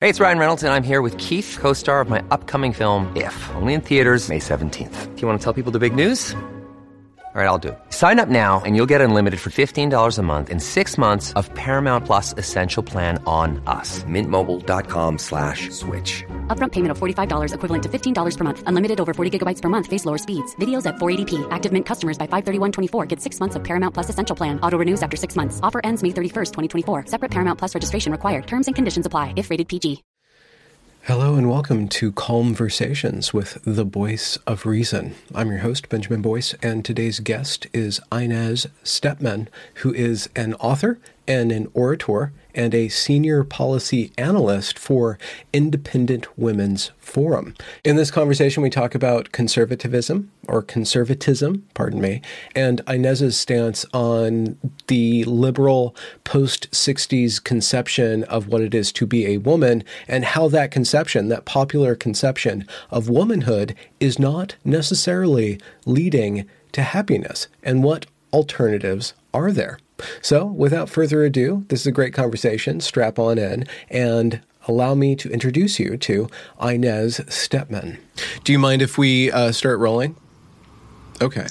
Hey, it's Ryan Reynolds, and I'm here with Keith, co-star of my upcoming film, If, only in theaters May 17th. Do you want to tell people the big news? All right, I'll do it. Sign up now and you'll get unlimited for $15 a month and 6 months of Paramount Plus Essential Plan on us. MintMobile.com/switch. Upfront payment of $45 equivalent to $15 per month. Unlimited over 40 gigabytes per month. Face lower speeds. Videos at 480p. Active Mint customers by 531.24 get 6 months of Paramount Plus Essential Plan. Auto renews after 6 months. Offer ends May 31st, 2024. Separate Paramount Plus registration required. Terms and conditions apply if rated PG. Hello and welcome to Calmversations with the Voice of Reason. I'm your host, Benjamin Boyce, and today's guest is Inez Stepman, who is an author and an orator and a senior policy analyst for Independent Women's Forum. In this conversation, we talk about conservatism, and Inez's stance on the liberal post-60s conception of what it is to be a woman and how that conception, that popular conception of womanhood, is not necessarily leading to happiness, and what alternatives are there. So, without further ado, this is a great conversation. Strap on in and allow me to introduce you to Inez Stepman. Do you mind if we start rolling? Okay.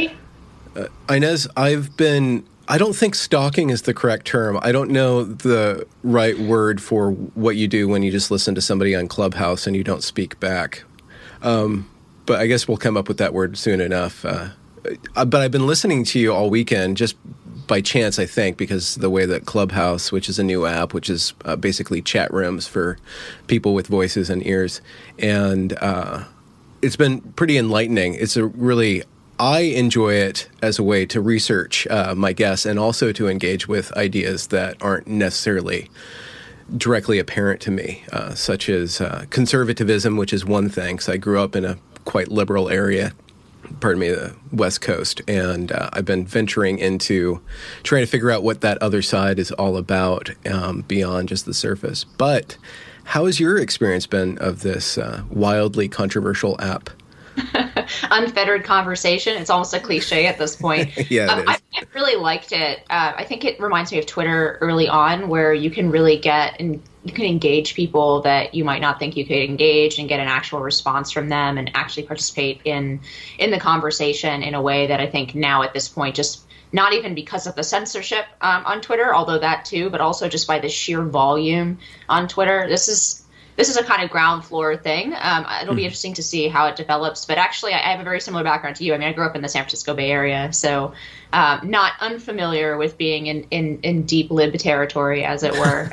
Inez, I don't think stalking is the correct term. I don't know the right word for what you do when you just listen to somebody on Clubhouse and you don't speak back. But I guess we'll come up with that word soon enough. But I've been listening to you all weekend just by chance, I think, because the way that Clubhouse, which is a new app, which is basically chat rooms for people with voices and ears, and it's been pretty enlightening. I enjoy it as a way to research my guests and also to engage with ideas that aren't necessarily directly apparent to me, such as conservatism, which is one thing. So I grew up in a quite liberal area, the West Coast, and I've been venturing into trying to figure out what that other side is all about beyond just the surface. But how has your experience been of this wildly controversial app? Unfettered conversation. It's almost a cliche at this point. Yeah, it is. I really liked it. I think it reminds me of Twitter early on, where you can really you can engage people that you might not think you could engage and get an actual response from them and actually participate in the conversation in a way that I think now at this point, just not even because of the censorship on Twitter, although that too, but also just by the sheer volume on Twitter. This is a kind of ground floor thing. It'll be interesting to see how it develops. But actually, I have a very similar background to you. I mean, I grew up in the San Francisco Bay Area, so not unfamiliar with being in deep lib territory, as it were.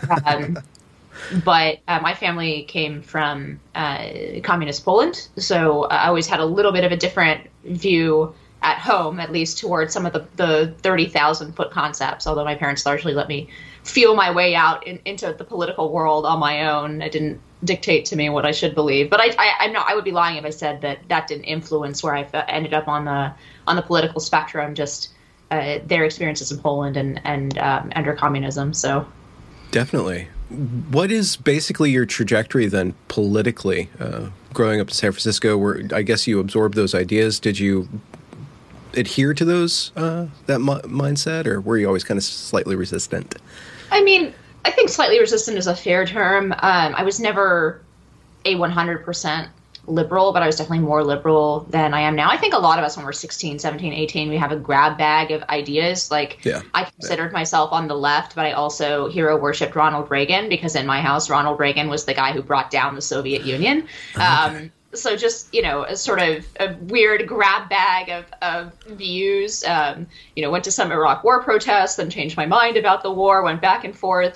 But my family came from communist Poland, so I always had a little bit of a different view at home, at least towards some of the 30,000-foot concepts, although my parents largely let me feel my way out into the political world on my own. It didn't dictate to me what I should believe. But I would be lying if I said that didn't influence where I ended up on the political spectrum, just their experiences in Poland and under communism. So definitely. What is basically your trajectory then politically, growing up in San Francisco, where I guess you absorbed those ideas? Did you adhere to those that mindset, or were you always kind of slightly resistant? I mean, I think slightly resistant is a fair term. I was never a 100% liberal, but I was definitely more liberal than I am now. I think a lot of us, when we're 16, 17, 18, we have a grab bag of ideas. I considered myself on the left, but I also hero worshipped Ronald Reagan, because in my house, Ronald Reagan was the guy who brought down the Soviet Union. Okay. So just, a sort of a weird grab bag of views, went to some Iraq war protests, then changed my mind about the war, went back and forth.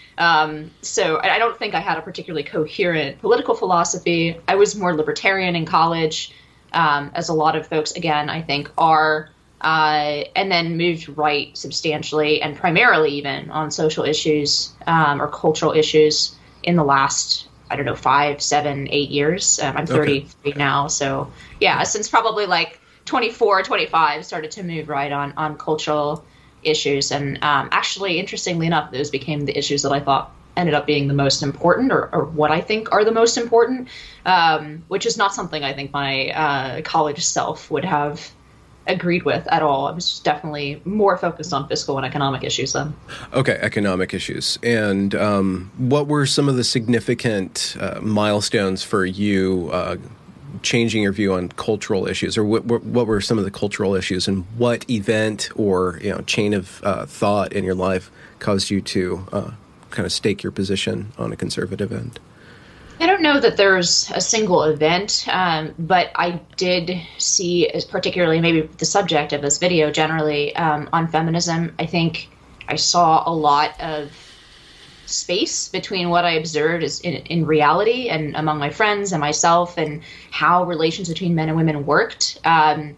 So I don't think I had a particularly coherent political philosophy. I was more libertarian in college, as a lot of folks, again, I think are, and then moved right substantially and primarily even on social issues or cultural issues in the last 5, 7, 8 years. I'm 33 now. So yeah, since probably 24, 25, started to move right on cultural issues. And actually, interestingly enough, those became the issues that I thought ended up being the most important, or what I think are the most important, which is not something I think my college self would have agreed with at all. I was definitely more focused on fiscal and economic issues then. Okay, economic issues. And what were some of the significant milestones for you changing your view on cultural issues, or what were some of the cultural issues, and what event or chain of thought in your life caused you to kind of stake your position on a conservative end? I don't know that there's a single event, but I did see, as particularly maybe the subject of this video generally, on feminism, I think I saw a lot of space between what I observed is in reality and among my friends and myself, and how relations between men and women worked, and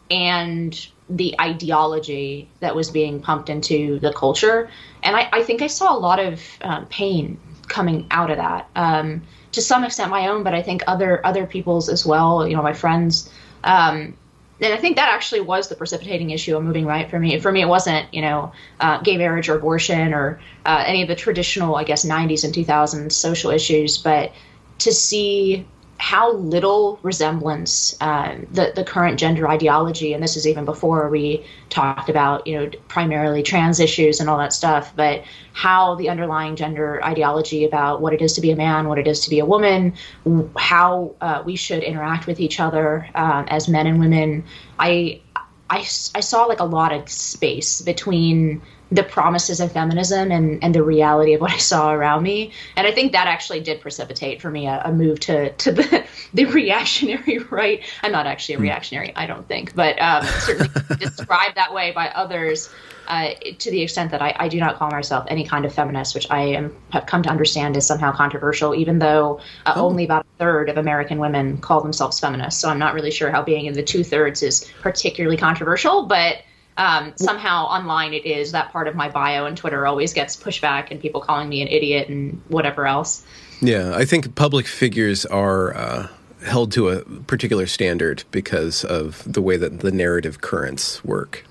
the ideology that was being pumped into the culture. And I think I saw a lot of pain coming out of that. To some extent my own, but I think other people's as well, my friends. And I think that actually was the precipitating issue of moving right for me. For me, it wasn't, gay marriage or abortion or any of the traditional, I guess, 90s and 2000s social issues, but to see how little resemblance the current gender ideology, and this is even before we talked about, primarily trans issues and all that stuff, but how the underlying gender ideology about what it is to be a man, what it is to be a woman, how we should interact with each other as men and women. I saw like a lot of space between the promises of feminism and the reality of what I saw around me. And I think that actually did precipitate for me a move to the reactionary right. I'm not actually a reactionary, I don't think, but certainly described that way by others to the extent that I do not call myself any kind of feminist, which have come to understand is somehow controversial, even though only about a third of American women call themselves feminists. So I'm not really sure how being in the 2/3 is particularly controversial, but somehow online it is. That part of my bio and Twitter always gets pushback and people calling me an idiot and whatever else. Yeah, I think public figures are held to a particular standard because of the way that the narrative currents work.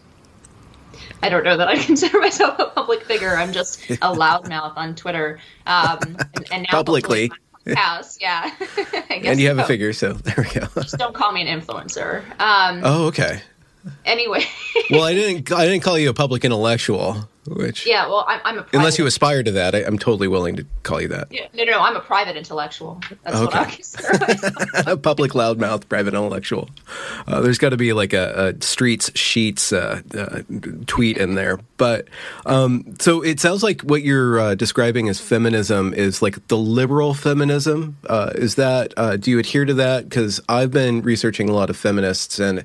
I don't know that I consider myself a public figure. I'm just a loudmouth on Twitter. And now publicly. House, yeah. I guess and you have a figure, so there we go. Just don't call me an influencer. Okay. Anyway. Well, I didn't call you a public intellectual, which well, I'm a private, unless you aspire to that, I'm totally willing to call you that. Yeah, no, I'm a private intellectual. That's what I consider myself. A public loudmouth private intellectual. There's got to be like a Streets Sheets tweet in there. But so it sounds like what you're describing as feminism is like the liberal feminism. Is that do you adhere to that? Because I've been researching a lot of feminists, and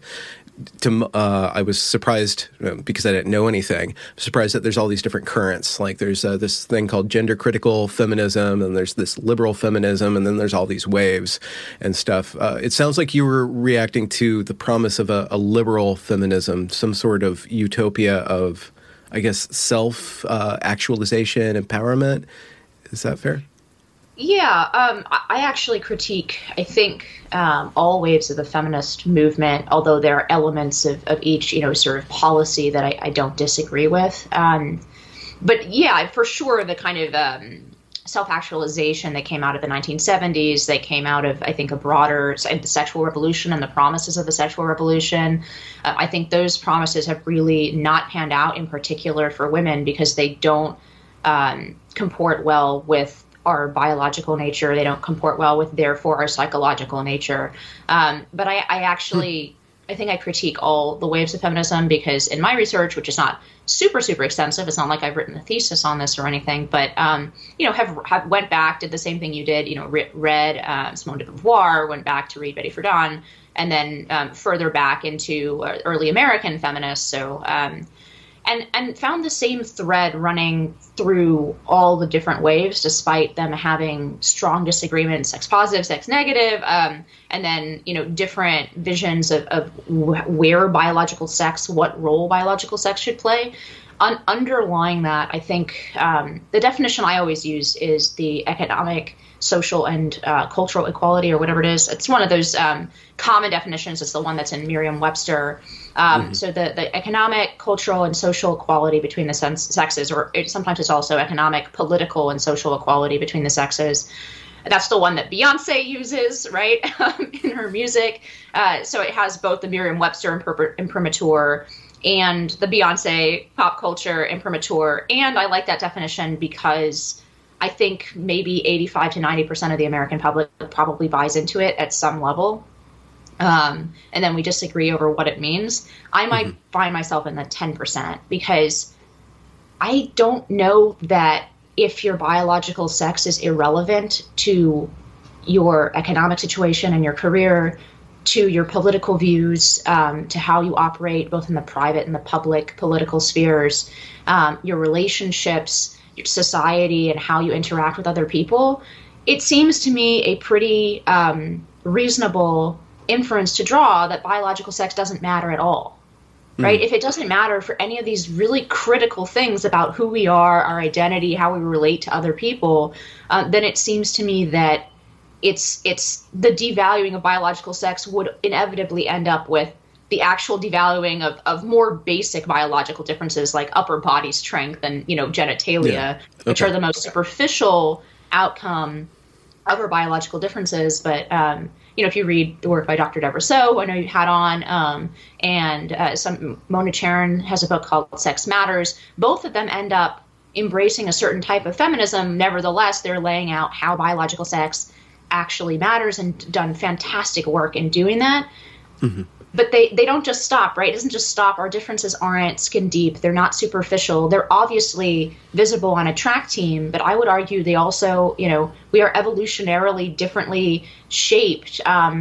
I was surprised because I didn't know anything. I'm surprised that there's all these different currents. Like there's this thing called gender critical feminism, and there's this liberal feminism, and then there's all these waves and stuff. It sounds like you were reacting to the promise of a liberal feminism, some sort of utopia of, I guess, self-actualization, empowerment. Is that fair? Yeah, I actually critique, I think, all waves of the feminist movement, although there are elements of each, sort of policy that I don't disagree with. But yeah, for sure, the kind of self-actualization that came out of the 1970s, that came out of, I think, a broader the sexual revolution and the promises of the sexual revolution. I think those promises have really not panned out, in particular for women, because they don't comport well with our biological nature. They don't comport well with, therefore, our psychological nature. But I think I critique all the waves of feminism because in my research, which is not super, super extensive, it's not like I've written a thesis on this or anything, but, have went back, did the same thing you did, read Simone de Beauvoir, went back to read Betty Friedan, and then further back into early American feminists. So, and found the same thread running through all the different waves, despite them having strong disagreements, sex positive, sex negative, and then, different visions of where biological sex, what role biological sex should play. Underlying that, I think the definition I always use is the economic, social, and cultural equality, or whatever it is. It's one of those common definitions. It's the one that's in Merriam-Webster. So the economic, cultural, and social equality between the sexes, or sometimes it's also economic, political, and social equality between the sexes. That's the one that Beyonce uses, right, in her music. So it has both the Merriam-Webster imprimatur and the Beyonce pop culture imprimatur. And I like that definition because I think maybe 85 to 90% of the American public probably buys into it at some level. And then we disagree over what it means. I might find myself in the 10% because I don't know that if your biological sex is irrelevant to your economic situation and your career, to your political views, to how you operate both in the private and the public political spheres, your relationships, your society, and how you interact with other people, it seems to me a pretty reasonable inference to draw that biological sex doesn't matter at all. Right? If it doesn't matter for any of these really critical things about who we are, our identity, how we relate to other people, then it seems to me that it's the devaluing of biological sex would inevitably end up with the actual devaluing of more basic biological differences like upper body strength and, genitalia, which are the most superficial outcome of our biological differences. But, if you read the work by Dr. Deborah Soh, I know you had on, and Mona Charen has a book called Sex Matters, both of them end up embracing a certain type of feminism. Nevertheless, they're laying out how biological sex actually matters and done fantastic work in doing that. But they don't just stop, right? It doesn't just stop. Our differences aren't skin deep. They're not superficial. They're obviously visible on a track team, but I would argue they also, we are evolutionarily differently shaped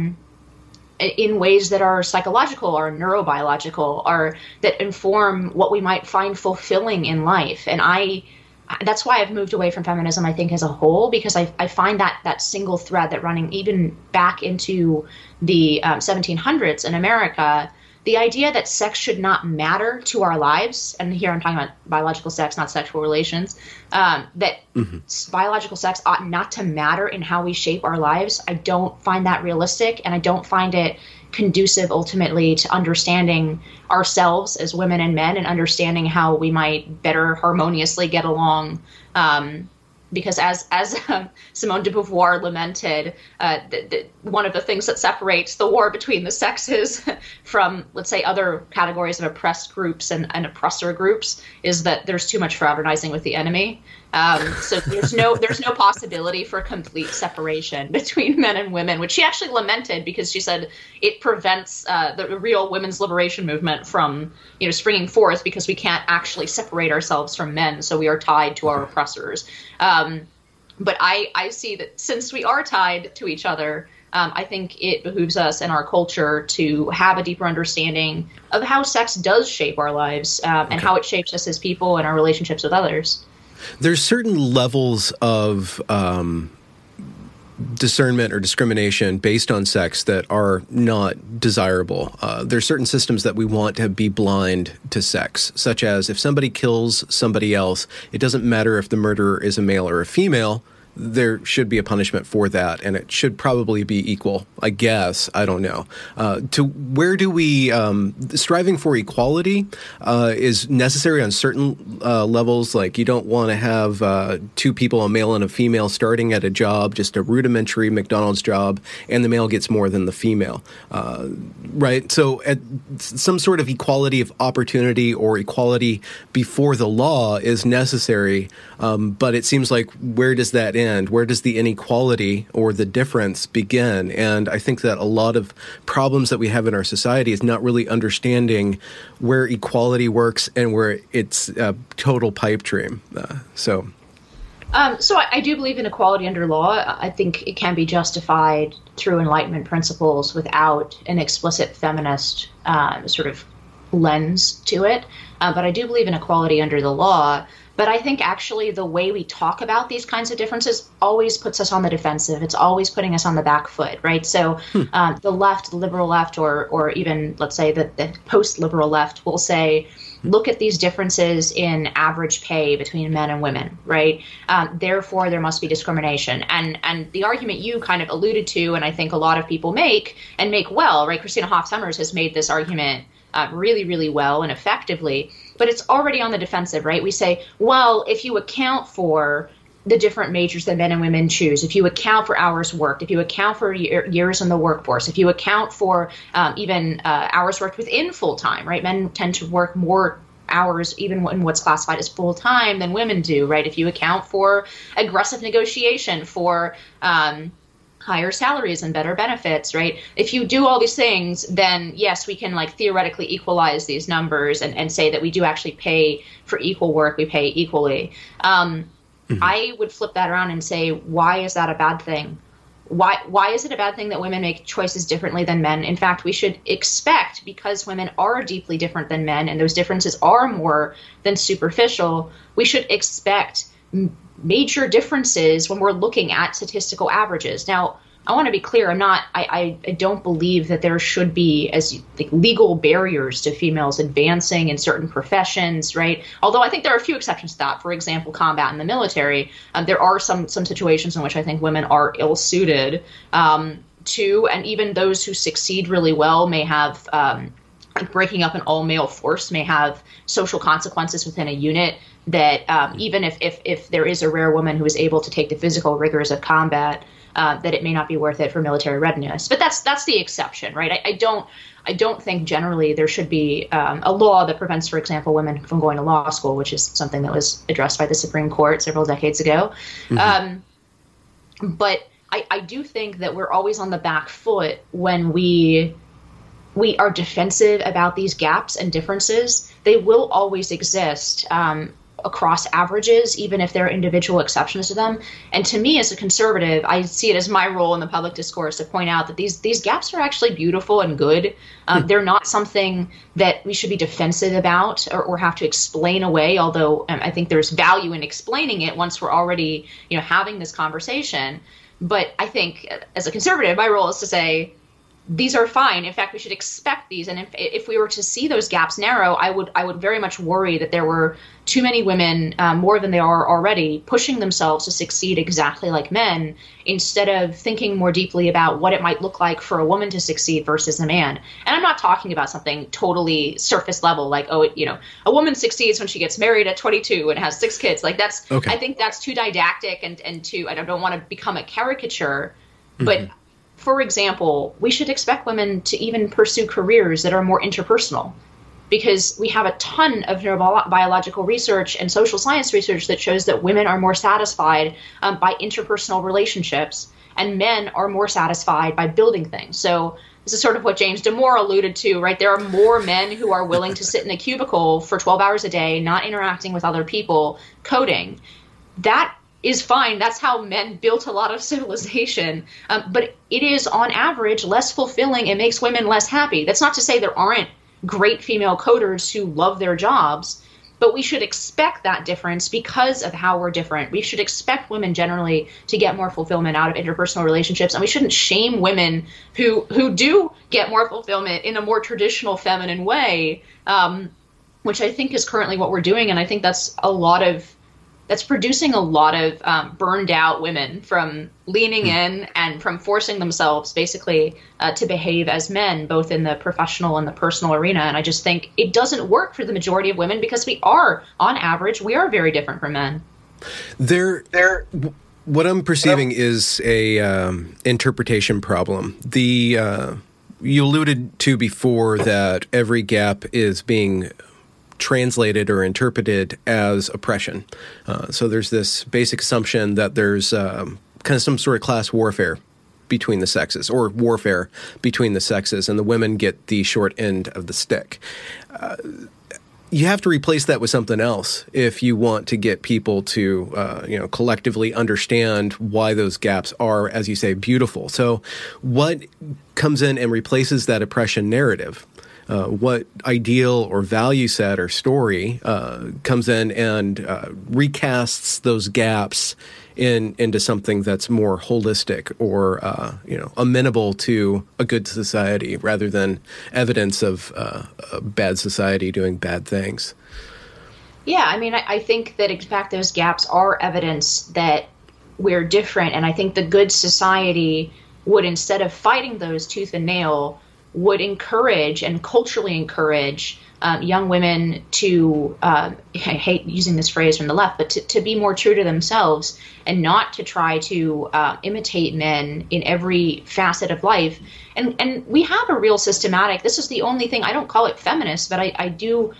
in ways that are psychological or neurobiological or that inform what we might find fulfilling in life. And that's why I've moved away from feminism, I think, as a whole, because I find that single thread that running even back into the 1700s in America, the idea that sex should not matter to our lives, and here I'm talking about biological sex, not sexual relations, that biological sex ought not to matter in how we shape our lives. I don't find that realistic, and I don't find it conducive ultimately to understanding ourselves as women and men and understanding how we might better harmoniously get along. Because as Simone de Beauvoir lamented, one of the things that separates the war between the sexes from, let's say, other categories of oppressed groups and oppressor groups is that there's too much fraternizing with the enemy. So there's no possibility for complete separation between men and women, which she actually lamented because she said it prevents the real women's liberation movement from springing forth because we can't actually separate ourselves from men, so we are tied to our oppressors. But I see that since we are tied to each other, I think it behooves us in our culture to have a deeper understanding of how sex does shape our lives and how it shapes us as people and our relationships with others. There's certain levels of discernment or discrimination based on sex that are not desirable. There's certain systems that we want to be blind to sex, such as if somebody kills somebody else, it doesn't matter if the murderer is a male or a female. There should be a punishment for that, and it should probably be equal, I guess. I don't know. To where do we striving for equality is necessary on certain levels. Like you don't want to have two people, a male and a female, starting at a job, just a rudimentary McDonald's job, and the male gets more than the female, right? So at some sort of equality of opportunity or equality before the law is necessary, but it seems like where does that end? Where does the inequality or the difference begin? And I think that a lot of problems that we have in our society is not really understanding where equality works and where it's a total pipe dream. So I do believe in equality under law. I think it can be justified through Enlightenment principles without an explicit feminist sort of lens to it. But I do believe in equality under the law. But I think actually the way we talk about these kinds of differences always puts us on the defensive. It's always putting us on the back foot, right? So the left, the liberal left, or even, let's say, the post-liberal left will say, look at these differences in average pay between men and women, right? Therefore, there must be discrimination. And the argument you kind of alluded to, and I think a lot of people make, and make well, right? Christina Hoff Sommers has made this argument really, really well and effectively, but it's already on the defensive, right? We say, well, if you account for the different majors that men and women choose, if you account for hours worked, if you account for years in the workforce, if you account for even hours worked within full-time, right? Men tend to work more hours even in what's classified as full-time than women do, right? If you account for aggressive negotiation, for higher salaries and better benefits, right? If you do all these things, then yes, we can like theoretically equalize these numbers and say that we do actually pay for equal work, we pay equally. I would flip that around and say, why is that a bad thing? Why is it a bad thing that women make choices differently than men? In fact, we should expect, because women are deeply different than men and those differences are more than superficial, we should expect major differences when we're looking at statistical averages. Now, I want to be clear. I don't believe that there should be legal barriers to females advancing in certain professions, right? Although I think there are a few exceptions to that. For example, combat in the military. There are some situations in which I think women are ill-suited to, and even those who succeed really well may have, breaking up an all-male force may have social consequences within a unit that even if there is a rare woman who is able to take the physical rigors of combat, that it may not be worth it for military readiness. But that's the exception, right? I don't think generally there should be a law that prevents, for example, women from going to law school, which is something that was addressed by the Supreme Court several decades ago. But I do think that we're always on the back foot when we are defensive about these gaps and differences. They will always exist across averages, even if there are individual exceptions to them. And to me, as a conservative, I see it as my role in the public discourse to point out that these gaps are actually beautiful and good. They're not something that we should be defensive about or have to explain away, although I think there's value in explaining it once we're already having this conversation. But I think as a conservative, my role is to say, these are fine. In fact, we should expect these. And if we were to see those gaps narrow, I would very much worry that there were too many women, more than they are already, pushing themselves to succeed exactly like men, instead of thinking more deeply about what it might look like for a woman to succeed versus a man. And I'm not talking about something totally surface level, like, a woman succeeds when she gets married at 22 and has 6 kids. Like that's, okay. I think that's too didactic and too, I don't want to become a caricature, but for example, we should expect women to even pursue careers that are more interpersonal, because we have a ton of neurobiological research and social science research that shows that women are more satisfied by interpersonal relationships, and men are more satisfied by building things. So this is sort of what James Damore alluded to, right? There are more men who are willing to sit in a cubicle for 12 hours a day, not interacting with other people, coding. That is fine. That's how men built a lot of civilization. But it is, on average, less fulfilling. It makes women less happy. That's not to say there aren't great female coders who love their jobs, but we should expect that difference because of how we're different. We should expect women generally to get more fulfillment out of interpersonal relationships, and we shouldn't shame women who do get more fulfillment in a more traditional feminine way, which I think is currently what we're doing. And I think that's producing a lot of burned out women from leaning in and from forcing themselves basically to behave as men, both in the professional and the personal arena. And I just think it doesn't work for the majority of women because on average, we are very different from men. What I'm perceiving is a interpretation problem. You alluded to before that every gap is being translated or interpreted as oppression. So there's this basic assumption that there's kind of some sort of class warfare between the sexes, or warfare between the sexes, and the women get the short end of the stick. You have to replace that with something else if you want to get people to, collectively understand why those gaps are, as you say, beautiful. So what comes in and replaces that oppression narrative? What ideal or value set or story comes in and recasts those gaps into something that's more holistic or amenable to a good society, rather than evidence of a bad society doing bad things. Yeah, I mean, I think that in fact those gaps are evidence that we're different, and I think the good society would, instead of fighting those tooth and nail, would encourage and culturally encourage young women to, I hate using this phrase from the left, but to be more true to themselves and not to try to imitate men in every facet of life. And we have a real systematic, this is the only thing, I don't call it feminist, but I do,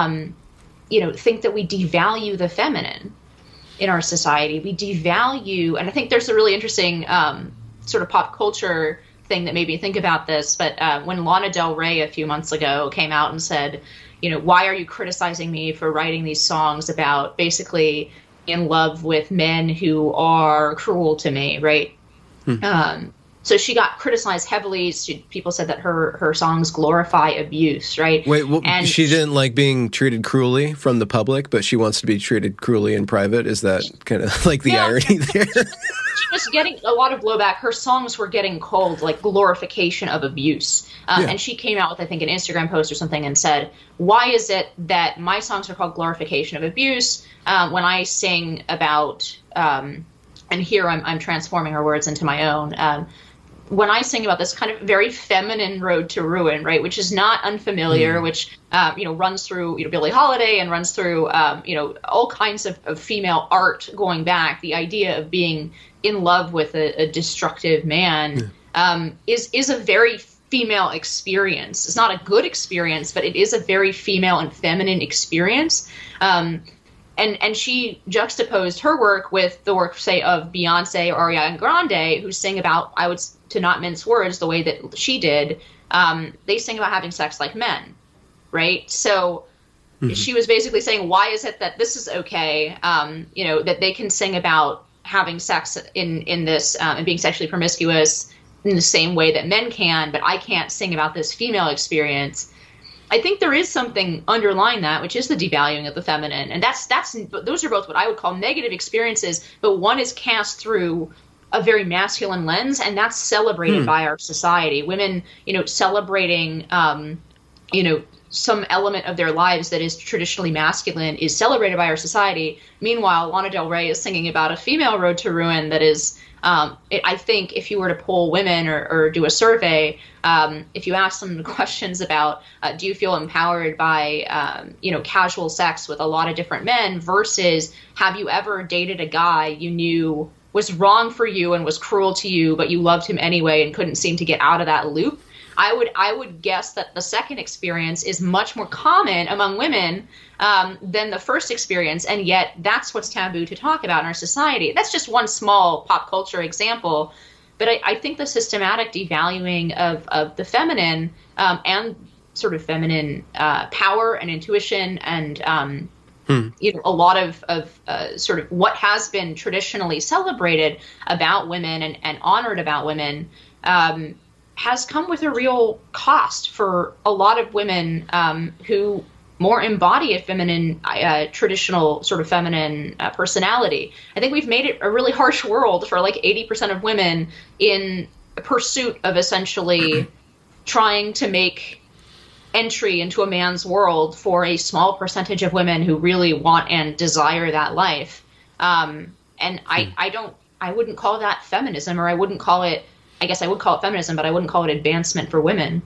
think that we devalue the feminine in our society. We devalue, and I think there's a really interesting sort of pop culture thing that made me think about this, but when Lana Del Rey a few months ago came out and said, why are you criticizing me for writing these songs about basically in love with men who are cruel to me, right? So she got criticized heavily. People said that her songs glorify abuse, right? Wait, and she didn't like being treated cruelly from the public, but she wants to be treated cruelly in private. Is that kind of like the irony there? She was getting a lot of blowback. Her songs were getting called like glorification of abuse. And she came out with, I think, an Instagram post or something and said, why is it that my songs are called glorification of abuse when I sing about, and here I'm transforming her words into my own, when I sing about this kind of very feminine road to ruin, right, which is not unfamiliar, which, runs through, Billie Holiday and runs through, all kinds of female art going back. The idea of being in love with a destructive man is a very female experience. It's not a good experience, but it is a very female and feminine experience. And she juxtaposed her work with the work, say, of Beyonce or Ariana Grande, who sing about, to not mince words, the way that she did, they sing about having sex like men, right? So she was basically saying, why is it that this is okay, that they can sing about having sex in this and being sexually promiscuous in the same way that men can, but I can't sing about this female experience. I think there is something underlying that, which is the devaluing of the feminine. And those are both what I would call negative experiences, but one is cast through a very masculine lens, and that's celebrated by our society. Women, celebrating, some element of their lives that is traditionally masculine is celebrated by our society. Meanwhile, Lana Del Rey is singing about a female road to ruin that is, I think if you were to poll women or do a survey, if you ask them questions about do you feel empowered by, casual sex with a lot of different men versus have you ever dated a guy you knew was wrong for you and was cruel to you, but you loved him anyway and couldn't seem to get out of that loop, I would guess that the second experience is much more common among women than the first experience, and yet that's what's taboo to talk about in our society. That's just one small pop culture example, but I think the systematic devaluing of the feminine and sort of feminine power and intuition and a lot of sort of what has been traditionally celebrated about women and honored about women has come with a real cost for a lot of women who more embody a feminine, traditional sort of feminine personality. I think we've made it a really harsh world for like 80% of women in pursuit of essentially trying to make entry into a man's world for a small percentage of women who really want and desire that life. And I wouldn't call that feminism, or I wouldn't call it, I guess I would call it feminism, but I wouldn't call it advancement for women.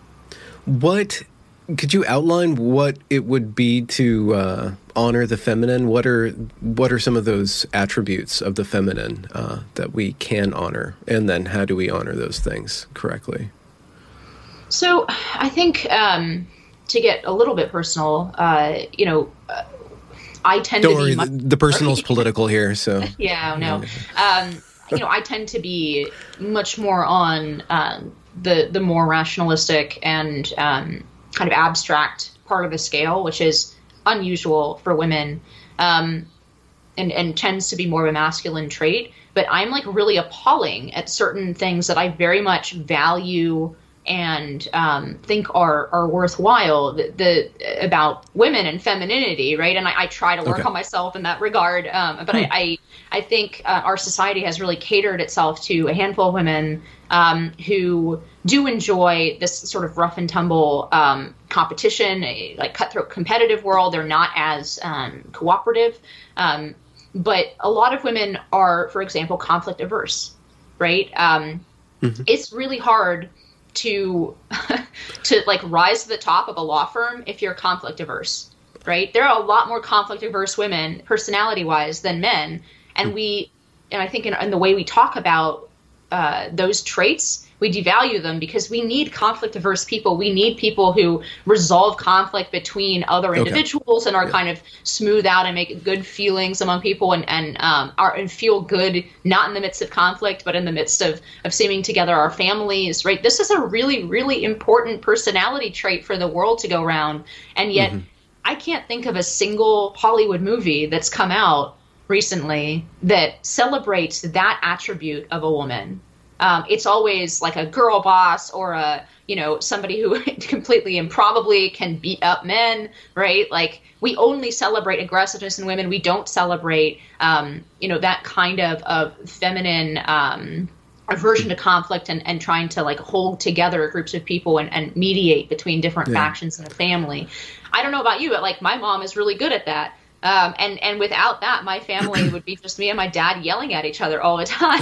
Could you outline what it would be to honor the feminine? What are some of those attributes of the feminine that we can honor? And then how do we honor those things correctly? So I think to get a little bit personal, I tend Don't to worry, be the personal's political here, so. Yeah, no. I tend to be much more on the more rationalistic and kind of abstract part of the scale, which is unusual for women, and tends to be more of a masculine trait. But I'm like really appalling at certain things that I very much value and think are worthwhile about women and femininity, right? And I try to work on myself in that regard. But I think our society has really catered itself to a handful of women who do enjoy this sort of rough and tumble competition, like cutthroat competitive world. They're not as cooperative. But a lot of women are, for example, conflict averse, right? It's really hard to to like rise to the top of a law firm if you're conflict averse, right? There are a lot more conflict averse women personality wise than men, and I think in the way we talk about those traits, we devalue them because we need conflict averse people. We need people who resolve conflict between other individuals and are kind of smooth out and make good feelings among people and feel good, not in the midst of conflict, but in the midst of seeming together our families, right? This is a really, really important personality trait for the world to go around. And yet I can't think of a single Hollywood movie that's come out recently that celebrates that attribute of a woman. It's always like a girl boss or somebody who completely improbably can beat up men, right? Like we only celebrate aggressiveness in women. We don't celebrate, that kind of feminine aversion to conflict and trying to like hold together groups of people and mediate between different factions in a family. I don't know about you, but like my mom is really good at that. And without that, my family would be just me and my dad yelling at each other all the time.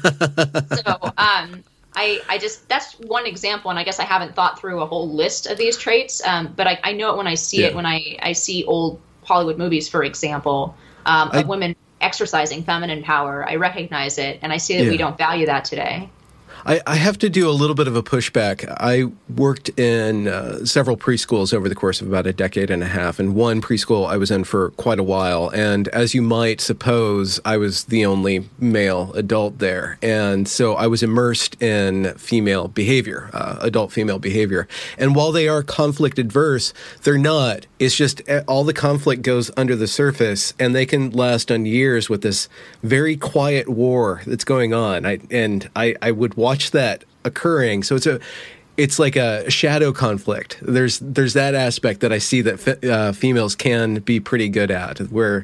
So, I just, that's one example. And I guess I haven't thought through a whole list of these traits. But I know it when I see it, when I see old Hollywood movies, for example, of women exercising feminine power. I recognize it. And I see that we don't value that today. I have to do a little bit of a pushback. I worked in several preschools over the course of about a decade and a half, and one preschool I was in for quite a while. And as you might suppose, I was the only male adult there. And so I was immersed in female behavior, adult female behavior. And while they are conflict adverse, they're not. It's just all the conflict goes under the surface, and they can last on years with this very quiet war that's going on. I would watch that occurring. So it's like a shadow conflict. There's that aspect that I see that females can be pretty good at, where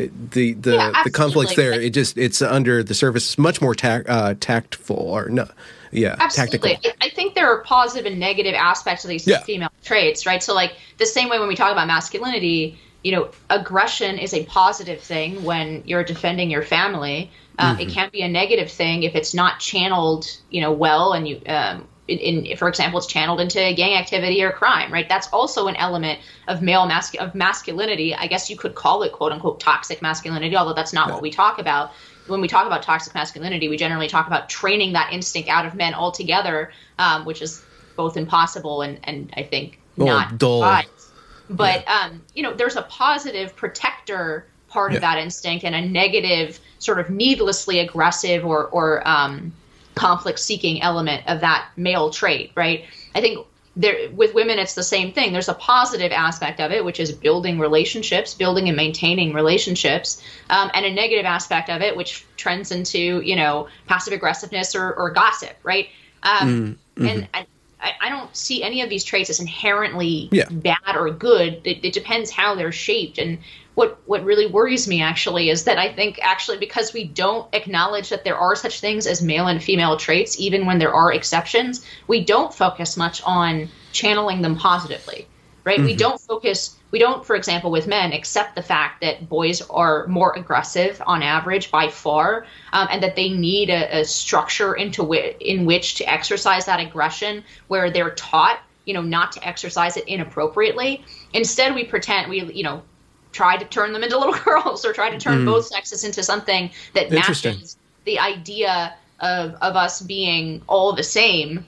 the conflict's there. It's under the surface. It's much more tactful or no. Yeah, absolutely. Tactical. I think there are positive and negative aspects of these female traits, right? So like the same way when we talk about masculinity, aggression is a positive thing when you're defending your family. It can be a negative thing if it's not channeled, well, and you, for example, it's channeled into gang activity or crime, right? That's also an element of masculinity. I guess you could call it "quote unquote" toxic masculinity, although that's not what we talk about. When we talk about toxic masculinity, we generally talk about training that instinct out of men altogether, which is both impossible and I think not dull. Wise. But there's a positive protector part of that instinct and a negative sort of needlessly aggressive or conflict-seeking element of that male trait, right? I think with women, it's the same thing. There's a positive aspect of it, which is building relationships, building and maintaining relationships, and a negative aspect of it, which trends into, passive aggressiveness or gossip, right? And I don't see any of these traits as inherently bad or good. It depends how they're shaped. And what really worries me actually is that I think actually because we don't acknowledge that there are such things as male and female traits, even when there are exceptions, we don't focus much on channeling them positively, right? We don't, for example, with men, accept the fact that boys are more aggressive on average by far, and that they need a structure in which to exercise that aggression where they're taught, not to exercise it inappropriately. Instead, we pretend try to turn them into little girls or try to turn both sexes into something that matches the idea of us being all the same.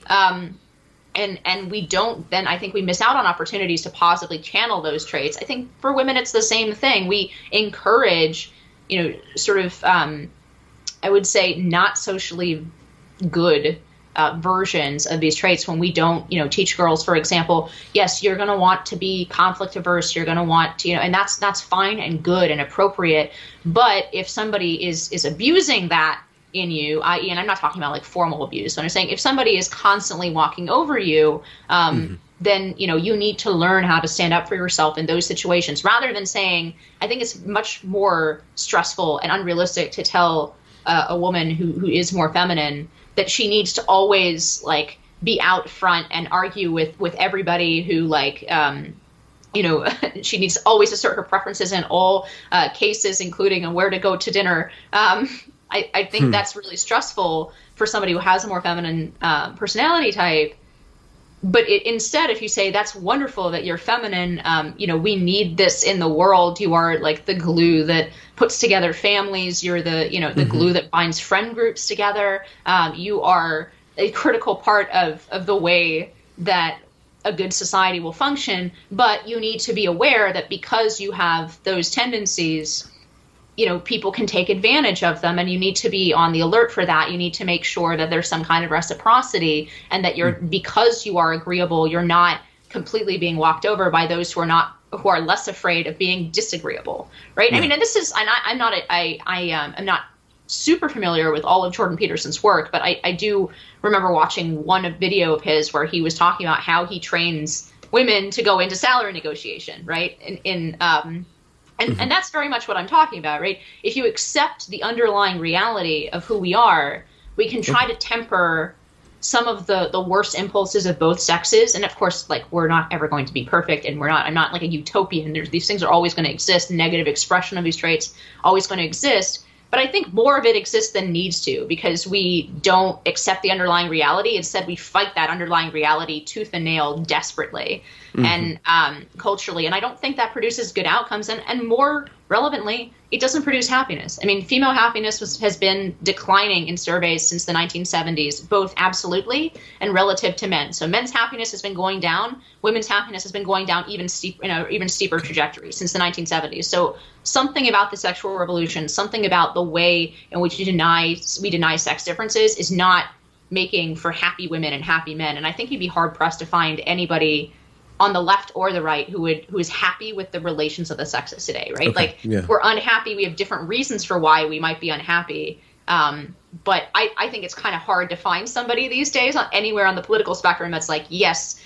And we don't, then I think we miss out on opportunities to positively channel those traits. I think for women, it's the same thing. We encourage, I would say not socially good versions of these traits when we don't, teach girls, for example, yes, you're going to want to be conflict averse. You're going to want to, and that's fine and good and appropriate. But if somebody is abusing that in you, i.e., and I'm not talking about like formal abuse, so I'm saying if somebody is constantly walking over you, then, you need to learn how to stand up for yourself in those situations rather than saying, I think it's much more stressful and unrealistic to tell a woman who is more feminine that she needs to always like be out front and argue with everybody who she needs to always assert her preferences in all cases, including where to go to dinner. I think that's really stressful for somebody who has a more feminine personality type. But instead, if you say that's wonderful that you're feminine, we need this in the world. You are like the glue that puts together families. You're the glue that binds friend groups together. You are a critical part of the way that a good society will function. But you need to be aware that because you have those tendencies, people can take advantage of them, and you need to be on the alert for that. You need to make sure that there's some kind of reciprocity, and that because you are agreeable, you're not completely being walked over by those who are less afraid of being disagreeable, right? Yeah. I mean, and this is, and I'm not super familiar with all of Jordan Peterson's work, but I do remember watching one video of his where he was talking about how he trains women to go into salary negotiation, right? And that's very much what I'm talking about, right? If you accept the underlying reality of who we are, we can try to temper some of the worst impulses of both sexes. And of course, like, we're not ever going to be perfect, and I'm not like a utopian. These things are always going to exist. Negative expression of these traits always going to exist. But I think more of it exists than needs to, because we don't accept the underlying reality. Instead, we fight that underlying reality tooth and nail desperately and culturally. And I don't think that produces good outcomes. And more relevantly, it doesn't produce happiness. I mean, female happiness has been declining in surveys since the 1970s, both absolutely and relative to men. So men's happiness has been going down. Women's happiness has been going down even steeper trajectory since the 1970s. So something about the sexual revolution, something about the way in which we deny sex differences is not making for happy women and happy men. And I think you'd be hard pressed to find anybody on the left or the right who is happy with the relations of the sexes today, right? Okay, yeah. We're unhappy. We have different reasons for why we might be unhappy. But I think it's kind of hard to find somebody these days anywhere on the political spectrum that's like, yes,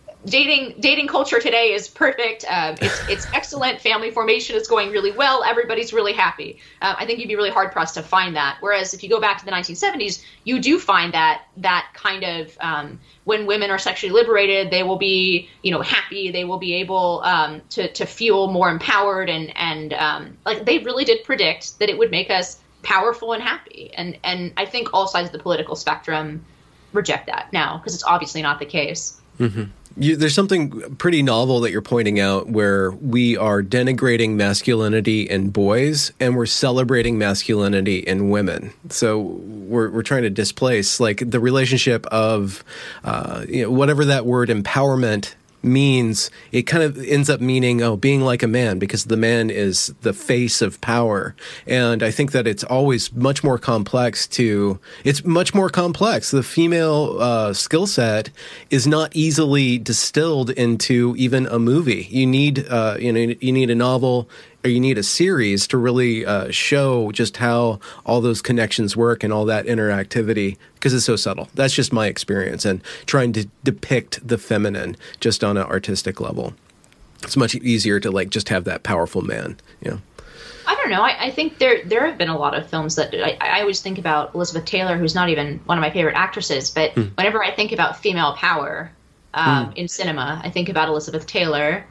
dating culture today is perfect. It's excellent. Family formation is going really well. Everybody's really happy. I think you'd be really hard pressed to find that. Whereas if you go back to the 1970s, you do find that kind of when women are sexually liberated, they will be happy. They will be able to feel more empowered and like they really did predict that it would make us powerful and happy. And I think all sides of the political spectrum reject that now, because it's obviously not the case. Mm-hmm. There's something pretty novel that you're pointing out where we are denigrating masculinity in boys and we're celebrating masculinity in women. So we're trying to displace like the relationship of whatever that word empowerment means. It kind of ends up meaning being like a man, because the man is the face of power. And I think that it's always much more complex. It's much more complex. The female skill set is not easily distilled into even a movie. You need you need a novel, or you need a series to really show just how all those connections work and all that interactivity, because it's so subtle. That's just my experience, and trying to depict the feminine just on an artistic level. It's much easier to like just have that powerful man. Yeah. I don't know. I think there have been a lot of films that I always think about Elizabeth Taylor, who's not even one of my favorite actresses, but whenever I think about female power in cinema, I think about Elizabeth Taylor.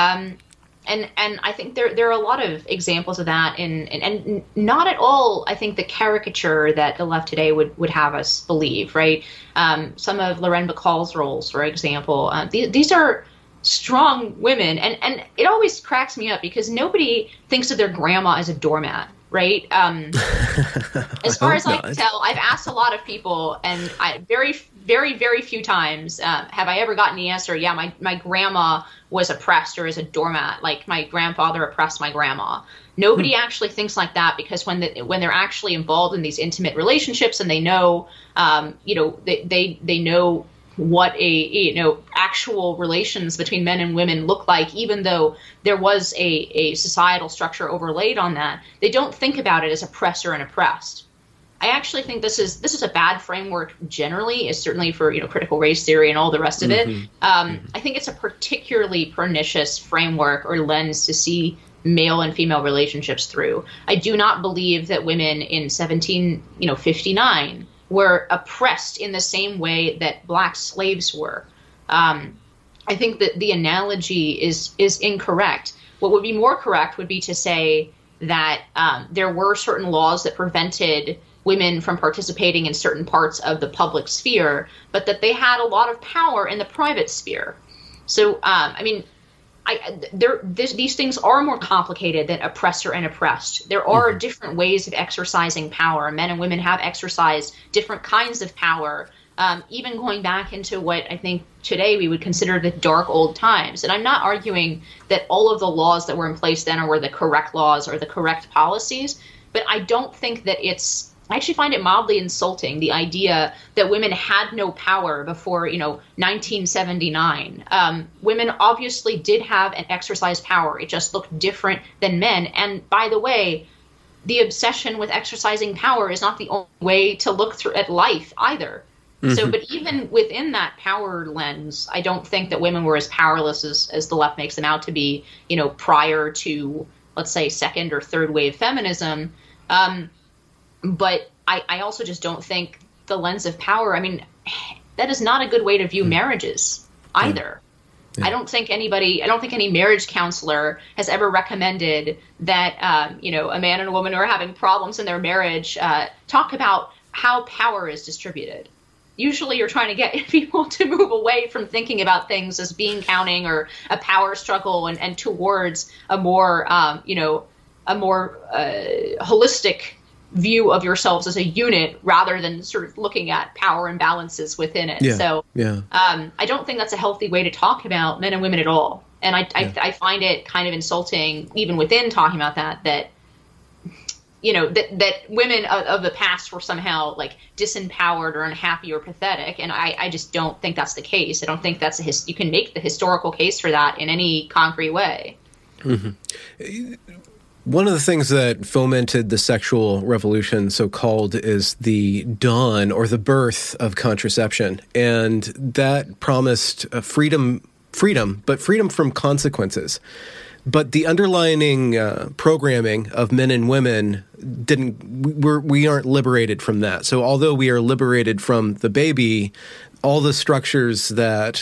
And I think there are a lot of examples of that, and not at all, I think, the caricature that the left today would have us believe, right? Some of Lauren Bacall's roles, for example, these are strong women, and it always cracks me up because nobody thinks of their grandma as a doormat, right? As far as I can tell, I've asked a lot of people, and very, very, very few times have I ever gotten the answer, yeah, my grandma was oppressed or is a doormat, like my grandfather oppressed my grandma. Nobody actually thinks like that, because when they're actually involved in these intimate relationships and they know, they know what actual relations between men and women look like, even though there was a societal structure overlaid on that, they don't think about it as oppressor and oppressed. I actually think this is a bad framework generally, certainly for critical race theory and all the rest of it. I think it's a particularly pernicious framework or lens to see male and female relationships through. I do not believe that women in 1759 were oppressed in the same way that black slaves were. I think that the analogy is incorrect. What would be more correct would be to say that there were certain laws that prevented women from participating in certain parts of the public sphere, but that they had a lot of power in the private sphere. So, these things are more complicated than oppressor and oppressed. There are different ways of exercising power. Men and women have exercised different kinds of power, even going back into what I think today we would consider the dark old times. And I'm not arguing that all of the laws that were in place then were the correct laws or the correct policies, but I don't think that I actually find it mildly insulting, the idea that women had no power before, 1979. Women obviously did have and exercise power. It just looked different than men. And by the way, the obsession with exercising power is not the only way to look at life either. So, but even within that power lens, I don't think that women were as powerless as the left makes them out to be, prior to, let's say, second or third wave feminism. But I also just don't think the lens of power, that is not a good way to view marriages either. Yeah. I don't think any marriage counselor has ever recommended that, a man and a woman who are having problems in their marriage talk about how power is distributed. Usually you're trying to get people to move away from thinking about things as being counting or a power struggle and towards a more, holistic view of yourselves as a unit rather than sort of looking at power imbalances within it. Yeah, so I don't think that's a healthy way to talk about men and women at all. And I find it kind of insulting, even within talking about that women of the past were somehow like disempowered or unhappy or pathetic. And I just don't think that's the case. I don't think you can make the historical case for that in any concrete way. Mm-hmm. One of the things that fomented the sexual revolution, so-called, is the dawn or the birth of contraception. And that promised freedom, but freedom from consequences. But the underlying programming of men and women we aren't liberated from that. So although we are liberated from the baby, all the structures that,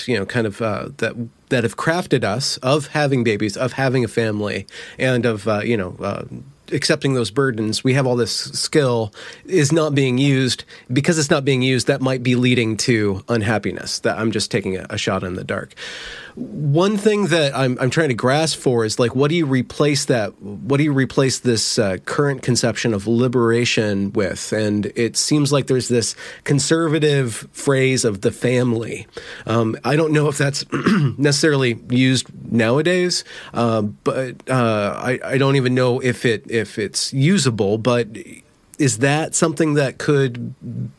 that have crafted us of having babies, of having a family, and of, accepting those burdens, we have all this skill is not being used. Because it's not being used, that might be leading to unhappiness. That I'm just taking a shot in the dark. One thing that I'm trying to grasp for is like, what do you replace that? What do you replace this current conception of liberation with? And it seems like there's this conservative phrase of the family. I don't know if that's necessarily used nowadays, but I don't even know if it's usable. But is that something that could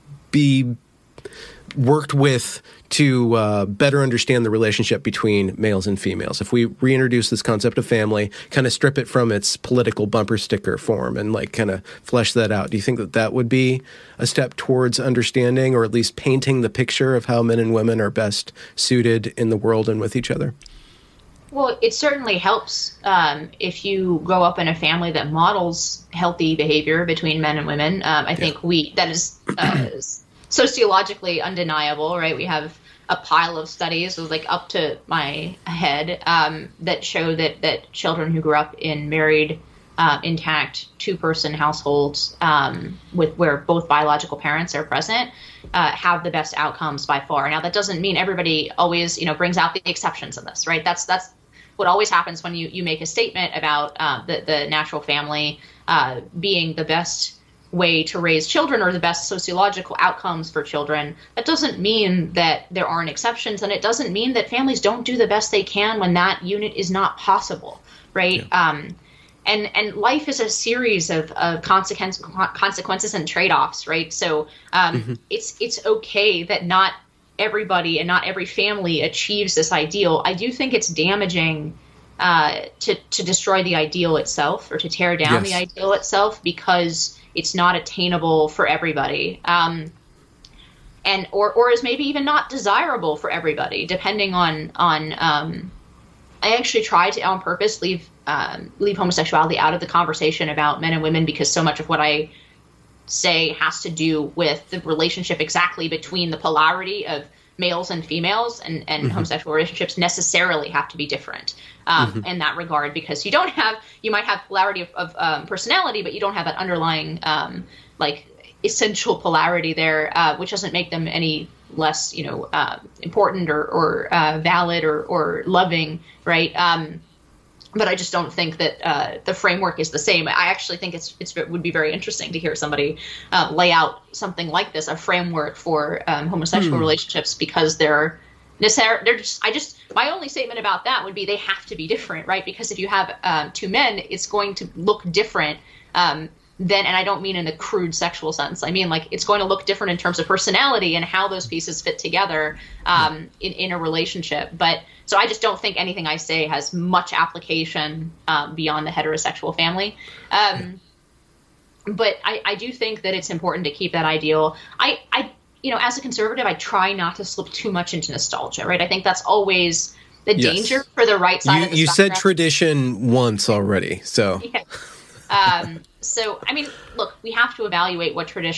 be worked with to better understand the relationship between males and females? If we reintroduce this concept of family, kind of strip it from its political bumper sticker form and like kind of flesh that out, do you think that would be a step towards understanding, or at least painting the picture of how men and women are best suited in the world and with each other? Well, it certainly helps if you grow up in a family that models healthy behavior between men and women. I think that is sociologically undeniable, right? We have a pile of studies, like up to my head, that show that children who grew up in married, intact, two-person households where both biological parents are present have the best outcomes by far. Now, that doesn't mean everybody always, brings out the exceptions in this, right? That's what always happens when you make a statement about the natural family being the best way to raise children or the best sociological outcomes for children. That doesn't mean that there aren't exceptions, and it doesn't mean that families don't do the best they can when that unit is not possible, right? Yeah. And life is a series of consequences and trade-offs, right? So it's okay that not everybody and not every family achieves this ideal. I do think it's damaging to destroy the ideal itself, or to tear down the ideal itself, because it's not attainable for everybody, or is maybe even not desirable for everybody, depending on. I actually try to, on purpose, leave homosexuality out of the conversation about men and women, because so much of what I say has to do with the relationship exactly between the polarity of males and females, and homosexual relationships necessarily have to be different in that regard, because you might have polarity of personality, but you don't have that underlying essential polarity there, which doesn't make them any less, important or valid or loving, right? But I just don't think that the framework is the same. I actually think it would be very interesting to hear somebody lay out something like this, a framework for homosexual relationships, because they're just my only statement about that would be they have to be different, right? Because if you have two men, it's going to look different. Then, and I don't mean in a crude sexual sense. I mean, like, it's going to look different in terms of personality and how those pieces fit together in a relationship. But so I just don't think anything I say has much application beyond the heterosexual family. But I do think that it's important to keep that ideal. I as a conservative, I try not to slip too much into nostalgia, right? I think that's always the danger for the right side of the spectrum. You said tradition once already, so. Yeah. So, I mean, look, we have to evaluate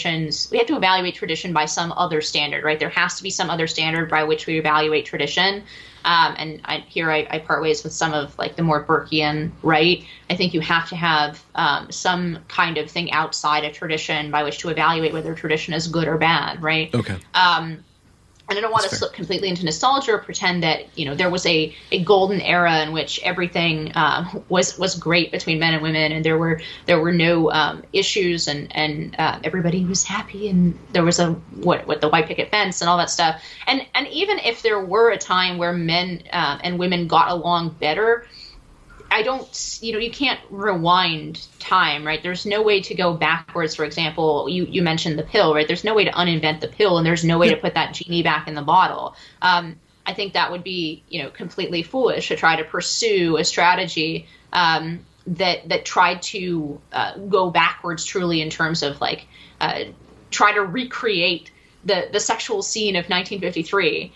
tradition by some other standard, right? There has to be some other standard by which we evaluate tradition. And I part ways with some of like the more Burkean right. I think you have to have some kind of thing outside of tradition by which to evaluate whether tradition is good or bad, right? Okay. And I don't want to slip completely into nostalgia or pretend that, there was a golden era in which everything was great between men and women, and there were no issues, and everybody was happy, and there was the white picket fence and all that stuff. And even if there were a time where men and women got along better, I don't, you can't rewind time, right? There's no way to go backwards. For example, you mentioned the pill, right? There's no way to uninvent the pill, and there's no way to put that genie back in the bottle. I think that would be, completely foolish to try to pursue a strategy that tried to go backwards truly in terms of like try to recreate the sexual scene of 1953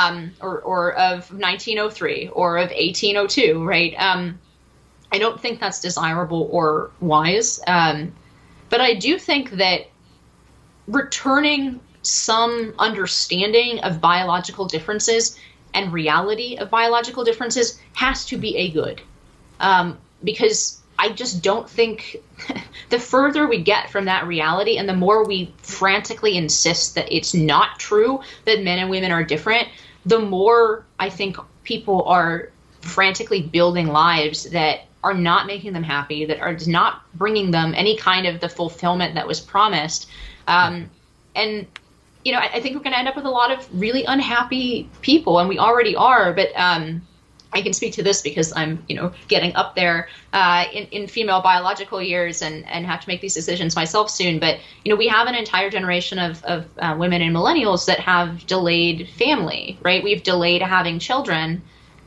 or of 1903 or of 1802, right? I don't think that's desirable or wise. But I do think that returning some understanding of biological differences and reality of biological differences has to be a good. Because I just don't think the further we get from that reality and the more we frantically insist that it's not true that men and women are different, the more I think people are frantically building lives that are not making them happy, that are not bringing them any kind of the fulfillment that was promised. And, I think we're going to end up with a lot of really unhappy people, and we already are. But I can speak to this because I'm, getting up there in female biological years and have to make these decisions myself soon. But, we have an entire generation of women and millennials that have delayed family, right? We've delayed having children.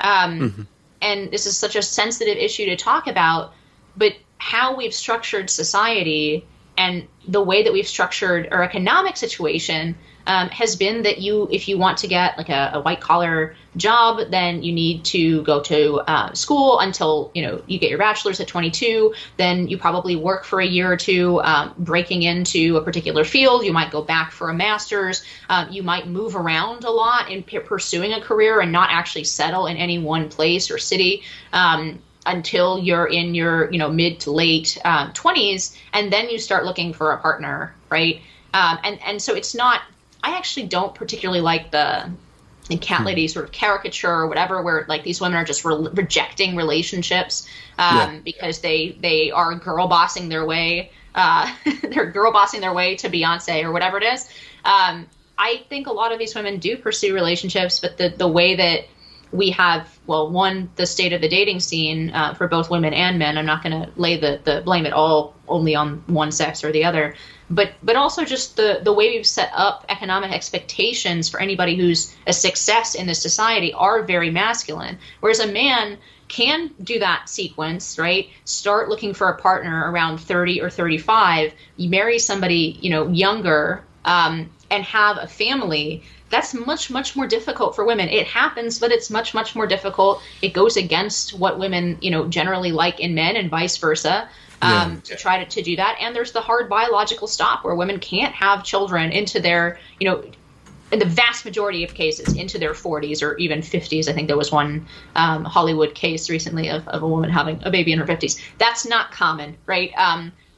And this is such a sensitive issue to talk about, but how we've structured society and the way that we've structured our economic situation has been that if you want to get like a white collar job, then you need to go to school until, you get your bachelor's at 22. Then you probably work for a year or two, breaking into a particular field. You might go back for a master's. You might move around a lot in pursuing a career and not actually settle in any one place or city. Until you're in your, mid to late 20s, and then you start looking for a partner, right? And so it's not. I actually don't particularly like the cat lady sort of caricature or whatever, where like these women are just rejecting relationships because they are girl bossing their way. They're girl bossing their way to Beyonce or whatever it is. I think a lot of these women do pursue relationships, but the way that we have, the state of the dating scene for both women and men. I'm not going to lay the blame at all only on one sex or the other, but also just the way we've set up economic expectations for anybody who's a success in this society are very masculine. Whereas a man can do that sequence, right? Start looking for a partner around 30 or 35. You marry somebody, younger, and have a family. That's much, much more difficult for women. It happens, but it's much, much more difficult. It goes against what women, generally like in men and vice versa, to try to do that. And there's the hard biological stop where women can't have children into their, in the vast majority of cases, into their 40s or even 50s. I think there was one Hollywood case recently of a woman having a baby in her 50s. That's not common, right?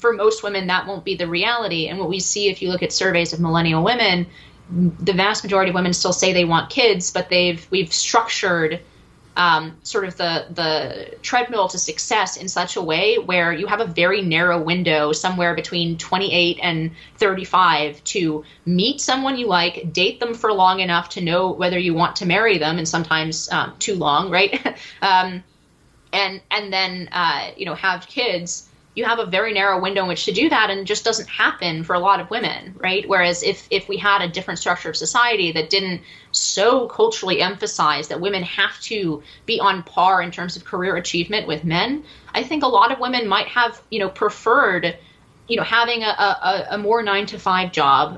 for most women, that won't be the reality. And what we see, if you look at surveys of millennial women, the vast majority of women still say they want kids, but we've structured sort of the treadmill to success in such a way where you have a very narrow window somewhere between 28 and 35 to meet someone you like, date them for long enough to know whether you want to marry them, and sometimes too long, right? And then have kids. You have a very narrow window in which to do that, and it just doesn't happen for a lot of women, right? Whereas if we had a different structure of society that didn't so culturally emphasize that women have to be on par in terms of career achievement with men, I think a lot of women might have, preferred, having a more 9-to-5 job,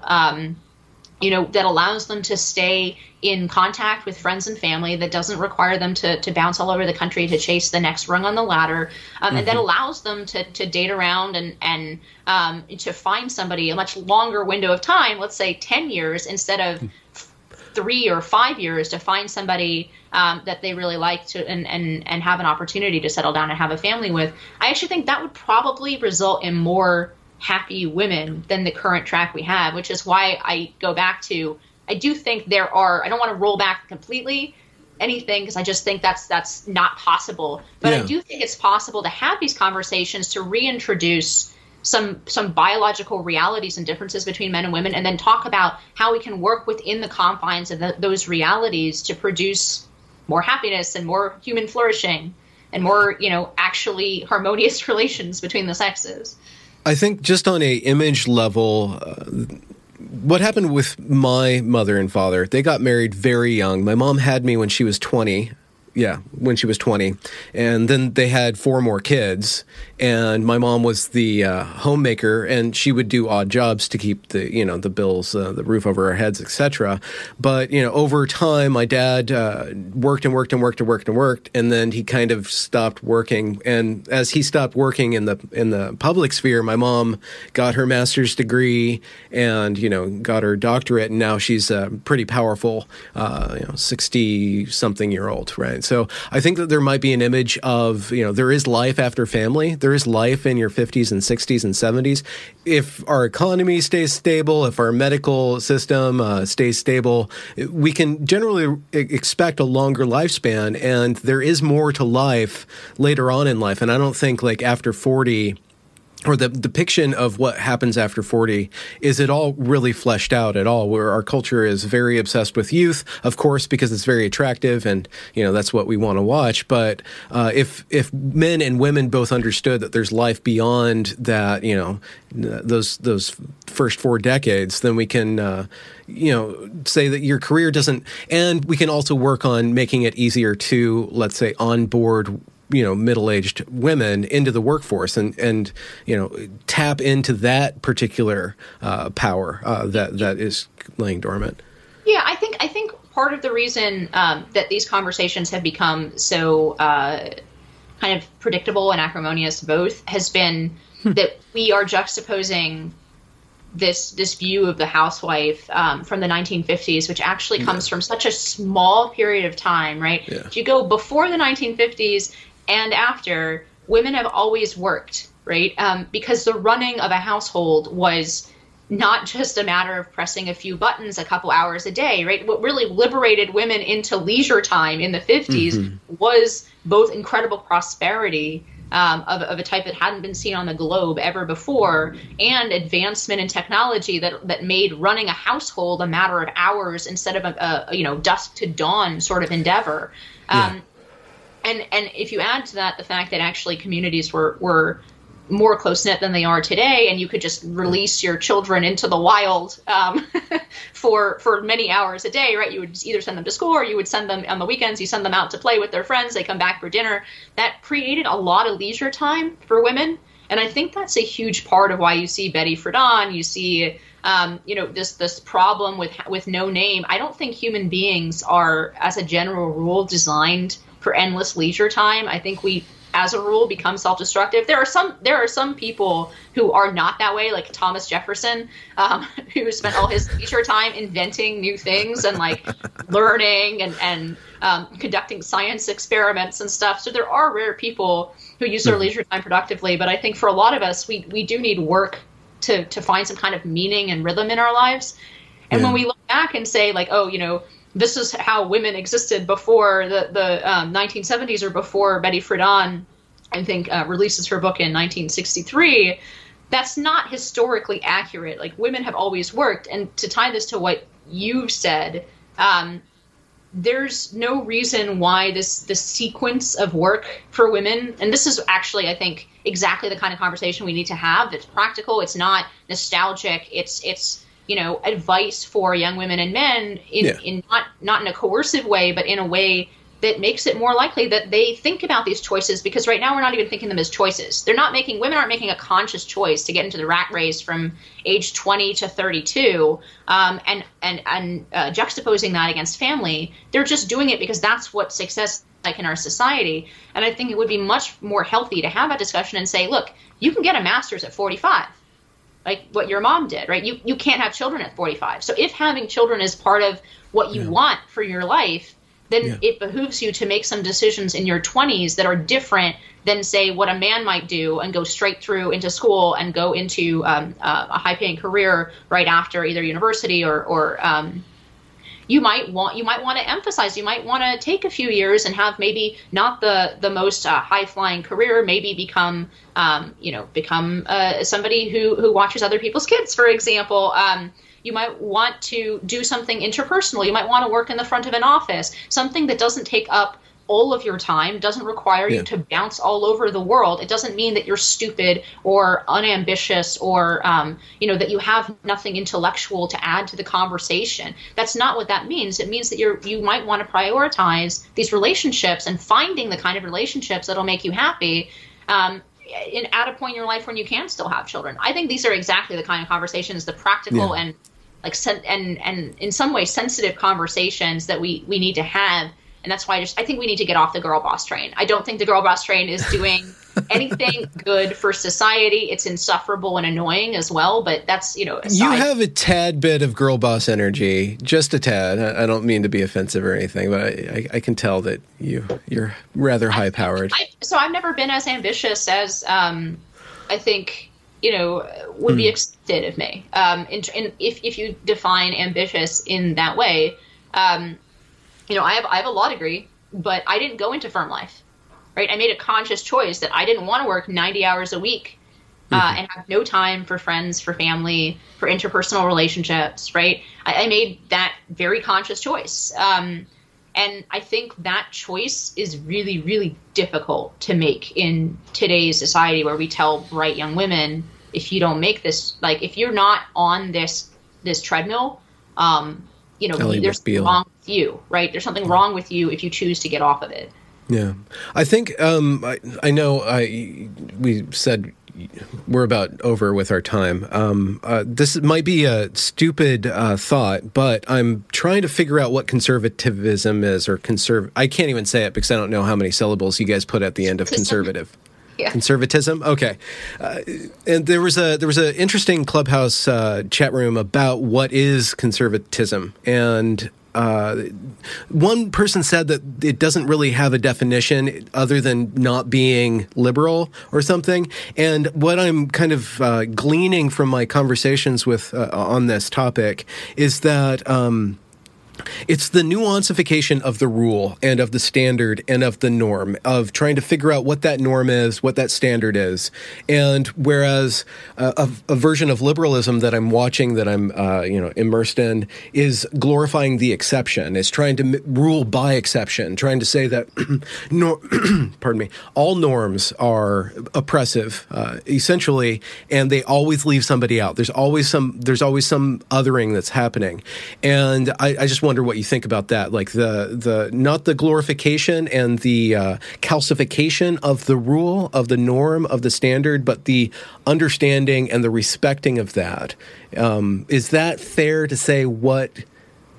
that allows them to stay in contact with friends and family, that doesn't require them to bounce all over the country to chase the next rung on the ladder, and that allows them to date around and to find somebody a much longer window of time, let's say 10 years instead of 3 or 5 years, to find somebody that they really like to and have an opportunity to settle down and have a family with. I actually think that would probably result in more happy women than the current track we have, which is why I go back to, I do think I don't want to roll back completely anything, because I just think that's not possible. But yeah. I do think it's possible to have these conversations, to reintroduce some biological realities and differences between men and women, and then talk about how we can work within the confines of those realities to produce more happiness and more human flourishing and more, actually harmonious relations between the sexes. I think just on a image level, what happened with my mother and father, they got married very young. My mom had me when she was 20. Yeah, when she was 20. And then they had 4 more kids. And my mom was the homemaker, and she would do odd jobs to keep the bills, the roof over our heads, etc. But, over time, my dad worked, and then he kind of stopped working. And as he stopped working in the public sphere, my mom got her master's degree and, got her doctorate. And now she's a pretty powerful, 60-something-year-old, right? So I think that there might be an image of, there is life after family. There is life in your 50s and 60s and 70s. If our economy stays stable, if our medical system stays stable, we can generally expect a longer lifespan, and there is more to life later on in life. And I don't think after 40, or the depiction of what happens after 40, is it all really fleshed out at all, where our culture is very obsessed with youth, of course, because it's very attractive and, that's what we want to watch. But if men and women both understood that there's life beyond that, those first 4 decades, then we can, say that your career doesn't, and we can also work on making it easier to, let's say, onboard middle-aged women into the workforce and tap into that particular power that is laying dormant. Yeah, I think part of the reason that these conversations have become so kind of predictable and acrimonious both has been that we are juxtaposing this view of the housewife from the 1950s, which actually comes from such a small period of time, right? Yeah. If you go before the 1950s and after, women have always worked, right? Because the running of a household was not just a matter of pressing a few buttons a couple hours a day, right? What really liberated women into leisure time in the 50s was both incredible prosperity of a type that hadn't been seen on the globe ever before, and advancement in technology that made running a household a matter of hours instead of a dusk to dawn sort of endeavor. And if you add to that the fact that actually communities were more close-knit than they are today, and you could just release your children into the wild for many hours a day, right? You would either send them to school, or you would send them on the weekends, you send them out to play with their friends, they come back for dinner. That created a lot of leisure time for women, and I think that's a huge part of why you see Betty Friedan, you see this problem with no name. I don't think human beings are, as a general rule, designed for endless leisure time. I think we as a rule, become self-destructive. There are some people who are not that way, like Thomas Jefferson, who spent all his leisure time inventing new things and like learning and conducting science experiments and stuff. So there are rare people who use their leisure time productively. But I think for a lot of us, we do need work to find some kind of meaning and rhythm in our lives. And when we look back and say like, oh, this is how women existed before the 1970s or before Betty Friedan, I think, releases her book in 1963. That's not historically accurate. Like, women have always worked. And to tie this to what you've said, there's no reason why this sequence of work for women, and this is actually, I think, exactly the kind of conversation we need to have. It's practical. It's not nostalgic. It's advice for young women and men in not in a coercive way, but in a way that makes it more likely that they think about these choices, because right now we're not even thinking them as choices. Women aren't making a conscious choice to get into the rat race from age 20 to 32 and juxtaposing that against family. They're just doing it because that's what success is like in our society. And I think it would be much more healthy to have that discussion and say, look, you can get a master's at 45. Like what your mom did, right? You can't have children at 45. So if having children is part of what you want for your life, then it behooves you to make some decisions in your 20s that are different than, say, what a man might do and go straight through into school and go into a high-paying career right after either university or you might want to emphasize. You might want to take a few years and have maybe not the most high-flying career. Maybe become somebody who watches other people's kids, for example. You might want to do something interpersonal. You might want to work in the front of an office, something that doesn't take up all of your time, doesn't require you to bounce all over the world. It doesn't mean that you're stupid or unambitious or, that you have nothing intellectual to add to the conversation. That's not what that means. It means that you might want to prioritize these relationships and finding the kind of relationships that'll make you happy at a point in your life when you can still have children. I think these are exactly the kind of conversations, the practical and and in some ways sensitive conversations that we need to have. And that's why I think we need to get off the girl boss train. I don't think the girl boss train is doing anything good for society. It's insufferable and annoying as well. But that's, aside. You have a tad bit of girl boss energy, just a tad. I don't mean to be offensive or anything, but I can tell that you're rather high powered. So I've never been as ambitious as I think would be expected of me. If you define ambitious in that way. I have a law degree, but I didn't go into firm life, right? I made a conscious choice that I didn't want to work 90 hours a week and have no time for friends, for family, for interpersonal relationships, right? I made that very conscious choice. And I think that choice is really, really difficult to make in today's society, where we tell bright young women, if you don't make this, like if you're not on this treadmill, there's something wrong with you, right? There's something wrong with you if you choose to get off of it. Yeah. I think, I know we said we're about over with our time. This might be a stupid thought, but I'm trying to figure out what conservatism is, or I can't even say it because I don't know how many syllables you guys put at the end of conservative. Yeah. Conservatism? Okay. And there was a interesting Clubhouse chat room about what is conservatism. And one person said that it doesn't really have a definition other than not being liberal or something. And what I'm kind of gleaning from my conversations with on this topic is that it's the nuancification of the rule and of the standard and of the norm, of trying to figure out what that norm is, what that standard is. And whereas a version of liberalism that I'm watching, that I'm immersed in, is glorifying the exception, is trying to rule by exception, trying to say that pardon me, all norms are oppressive, essentially, and they always leave somebody out. There's always some othering that's happening. And I just wonder what you think about that, like the not the glorification and the calcification of the rule, of the norm, of the standard, but the understanding and the respecting of that. Is that fair to say what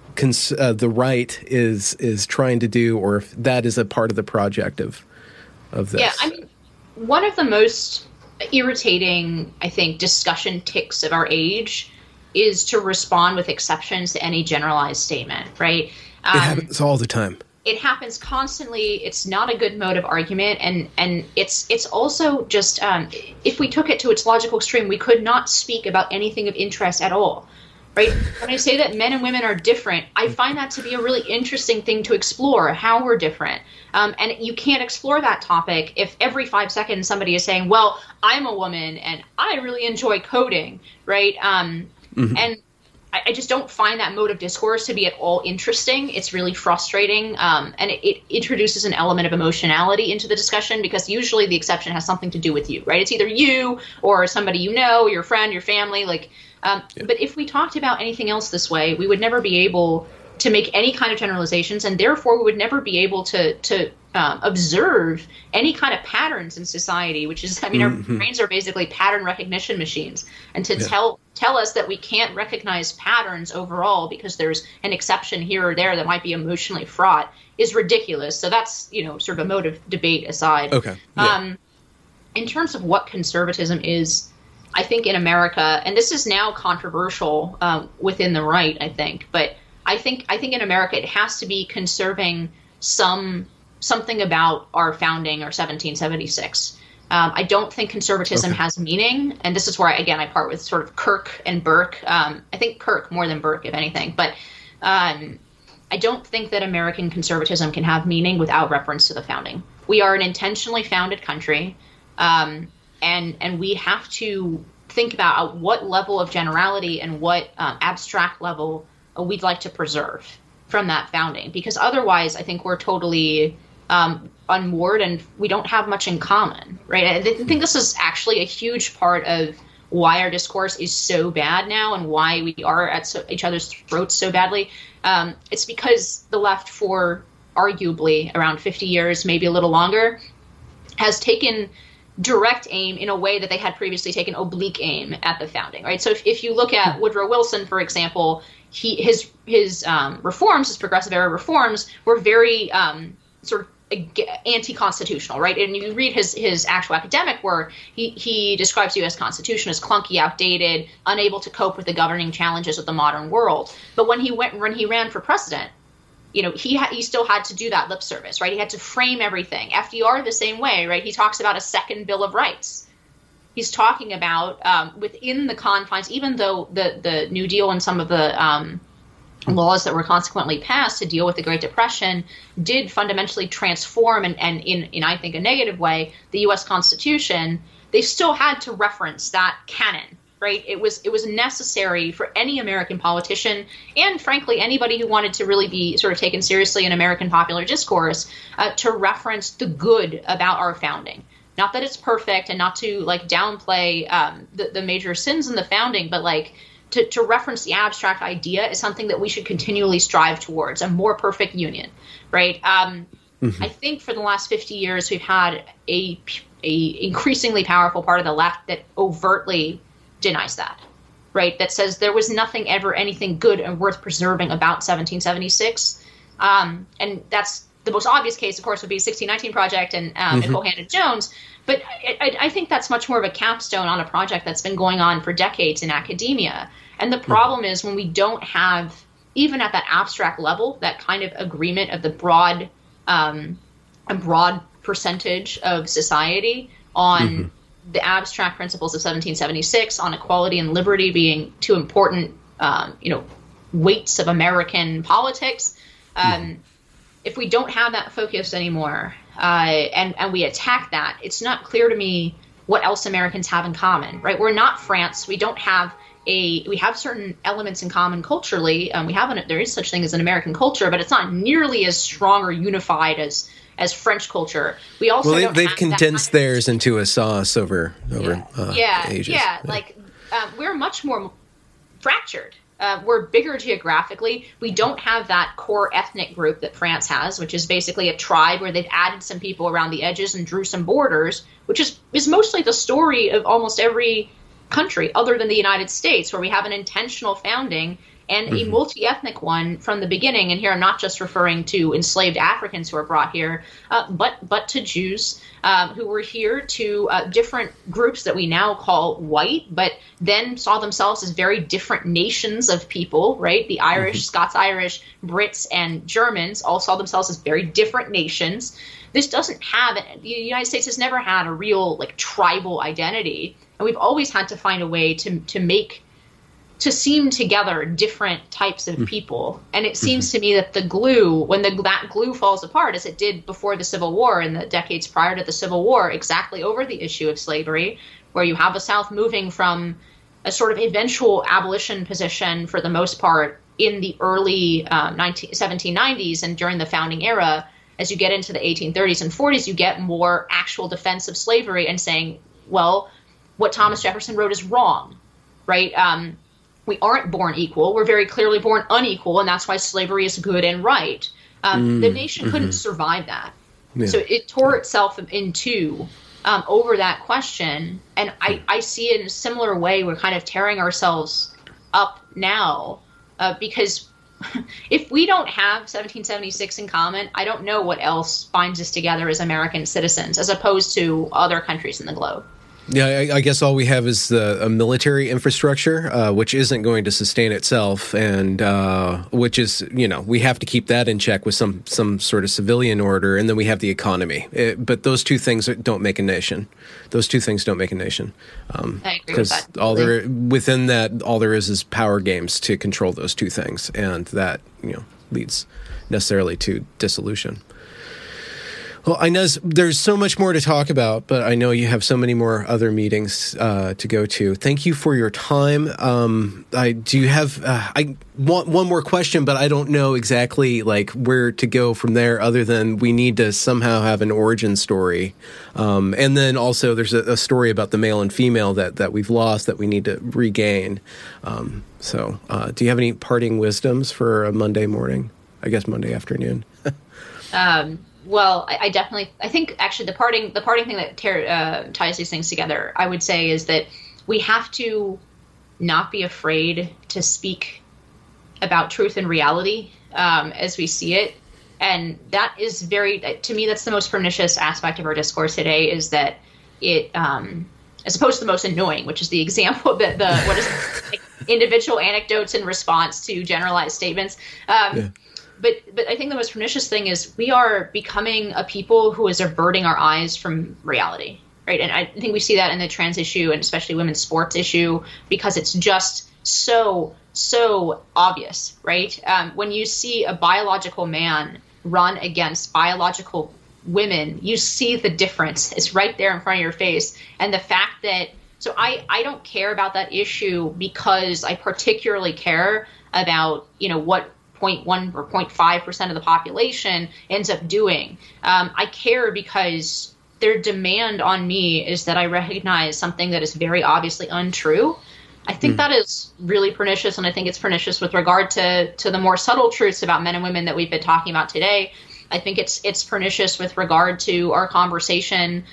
the right is trying to do, or if that is a part of the project of of this. Yeah, I mean, one of the most irritating, I think, discussion ticks of our age is to respond with exceptions to any generalized statement, right? It happens all the time. It happens constantly. It's not a good mode of argument, and it's also just if we took it to its logical extreme, we could not speak about anything of interest at all, right? When I say that men and women are different, I find that to be a really interesting thing to explore, how we're different. And you can't explore that topic if every 5 seconds somebody is saying, well, I'm a woman and I really enjoy coding, right? And I just don't find that mode of discourse to be at all interesting. It's really frustrating. And it introduces an element of emotionality into the discussion because usually the exception has something to do with you, right? It's either you or somebody you know, your friend, your family. But if we talked about anything else this way, we would never be able to make any kind of generalizations, and therefore we would never be able to observe any kind of patterns in society, which is, I mean, our brains are basically pattern recognition machines. And to tell us that we can't recognize patterns overall because there's an exception here or there that might be emotionally fraught is ridiculous. So that's, sort of a mode of debate aside. Okay. Yeah. In terms of what conservatism is, I think in America, and this is now controversial within the right, I think, but I think in America it has to be conserving something about our founding or 1776. I don't think conservatism has meaning, and this is where I part with sort of Kirk and Burke. I think Kirk more than Burke, if anything, but I don't think that American conservatism can have meaning without reference to the founding. We are an intentionally founded country, and we have to think about at what level of generality and what abstract level we'd like to preserve from that founding, because otherwise I think we're totally unmoored and we don't have much in common, right? I think this is actually a huge part of why our discourse is so bad now and why we are at each other's throats so badly. It's because the left, for arguably around 50 years, maybe a little longer, has taken direct aim in a way that they had previously taken oblique aim at the founding, right? So if you look at Woodrow Wilson, for example, his reforms, his progressive era reforms, were very sort of anti-constitutional, right? And you read his actual academic work, he describes the U.S. Constitution as clunky, outdated, unable to cope with the governing challenges of the modern world. But when he ran for president, he still had to do that lip service, right? He had to frame everything. FDR the same way, right? He talks about a second Bill of Rights. He's talking about within the confines, even though the New Deal and some of the laws that were consequently passed to deal with the Great Depression did fundamentally transform and in I think a negative way the U.S. Constitution, they still had to reference that canon, right? It was necessary for any American politician and frankly anybody who wanted to really be sort of taken seriously in American popular discourse to reference the good about our founding. Not that it's perfect and not to downplay the major sins in the founding, but to reference the abstract idea is something that we should continually strive towards, a more perfect union, right? I think for the last 50 years, we've had a increasingly powerful part of the left that overtly denies that, right? That says there was nothing ever anything good and worth preserving about 1776. And that's the most obvious case, of course, would be 1619 Project and Nicole Hannah-Jones. But I think that's much more of a capstone on a project that's been going on for decades in academia. And the problem is when we don't have, even at that abstract level, that kind of agreement of the broad percentage of society on the abstract principles of 1776, on equality and liberty being two important, weights of American politics. If we don't have that focus anymore, and we attack that, it's not clear to me what else Americans have in common, right? We're not France. We don't have we have certain elements in common culturally. There is such thing as an American culture, but it's not nearly as strong or unified as French culture. We also they've condensed theirs into a sauce over ages. We're much more fractured. We're bigger geographically. We don't have that core ethnic group that France has, which is basically a tribe where they've added some people around the edges and drew some borders, which is mostly the story of almost every country other than the United States, where we have an intentional founding and a multi-ethnic one from the beginning. And here I'm not just referring to enslaved Africans who are brought here, but to Jews who were here, to different groups that we now call white, but then saw themselves as very different nations of people, right? The Irish, Scots-Irish, Brits, and Germans all saw themselves as very different nations. This doesn't have, the United States has never had a real like tribal identity, and we've always had to find a way to seam together different types of people. And it seems to me that the glue, when that glue falls apart, as it did before the Civil War in the decades prior to the Civil War, exactly over the issue of slavery, where you have the South moving from a sort of eventual abolition position for the most part in the early 1790s and during the founding era. As you get into the 1830s and 40s, you get more actual defense of slavery and saying, well, what Thomas Jefferson wrote is wrong, right? We aren't born equal. We're very clearly born unequal, and that's why slavery is good and right. The nation couldn't survive that. Yeah. So it tore itself in two over that question. And I see it in a similar way. We're kind of tearing ourselves up now because if we don't have 1776 in common, I don't know what else binds us together as American citizens as opposed to other countries in the globe. Yeah, I guess all we have is a military infrastructure, which isn't going to sustain itself, and which is, we have to keep that in check with some sort of civilian order, and then we have the economy. But those two things don't make a nation. Those two things don't make a nation. I agree with that. Because within that, all there is power games to control those two things, and that leads necessarily to dissolution. Well, Inez, there's so much more to talk about, but I know you have so many more other meetings to go to. Thank you for your time. I want one more question, but I don't know exactly where to go from there other than we need to somehow have an origin story. And then also there's a story about the male and female that we've lost that we need to regain. So do you have any parting wisdoms for a Monday morning? I guess Monday afternoon. Well, I think actually the parting thing that ties these things together, I would say, is that we have to not be afraid to speak about truth and reality as we see it. And that is to me, that's the most pernicious aspect of our discourse today, is that it, as opposed to the most annoying, which is the example that individual anecdotes in response to generalized statements. Yeah. But I think the most pernicious thing is we are becoming a people who is averting our eyes from reality, right? And I think we see that in the trans issue and especially women's sports issue because it's just so obvious, right? When you see a biological man run against biological women, you see the difference. It's right there in front of your face. And the fact that so I don't care about that issue because I particularly care about, what 0.1 or 0.5% of the population ends up doing. I care because their demand on me is that I recognize something that is very obviously untrue. I think that is really pernicious, and I think it's pernicious with regard to the more subtle truths about men and women that we've been talking about today. I think it's pernicious with regard to our conversation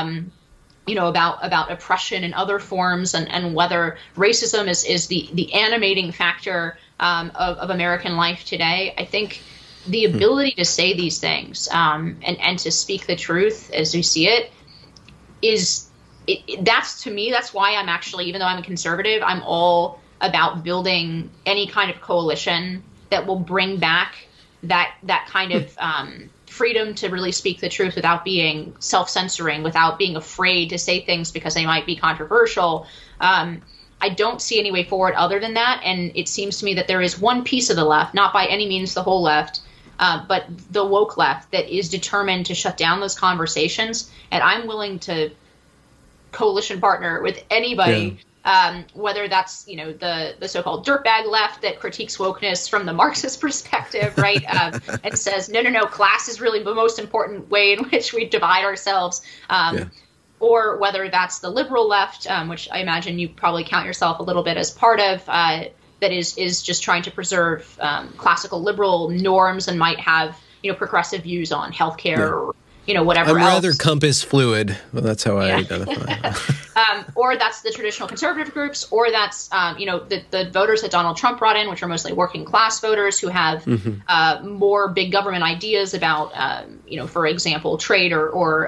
about oppression in other forms and whether racism is the animating factor of American life today. I think the ability to say these things and to speak the truth as we see it that's, to me, that's why I'm actually, even though I'm a conservative, I'm all about building any kind of coalition that will bring back that kind of freedom to really speak the truth without being self-censoring, without being afraid to say things because they might be controversial. I don't see any way forward other than that. And it seems to me that there is one piece of the left, not by any means the whole left, but the woke left that is determined to shut down those conversations. And I'm willing to coalition partner with anybody, whether that's, the so-called dirtbag left that critiques wokeness from the Marxist perspective, right? And says, no, class is really the most important way in which we divide ourselves. Or whether that's the liberal left, which I imagine you probably count yourself a little bit as part of, that is just trying to preserve classical liberal norms and might have progressive views on healthcare or whatever I'm else. rather compass fluid. Well, that's how I identify. Or that's the traditional conservative groups, or that's, the voters that Donald Trump brought in, which are mostly working class voters who have more big government ideas about, for example, trade or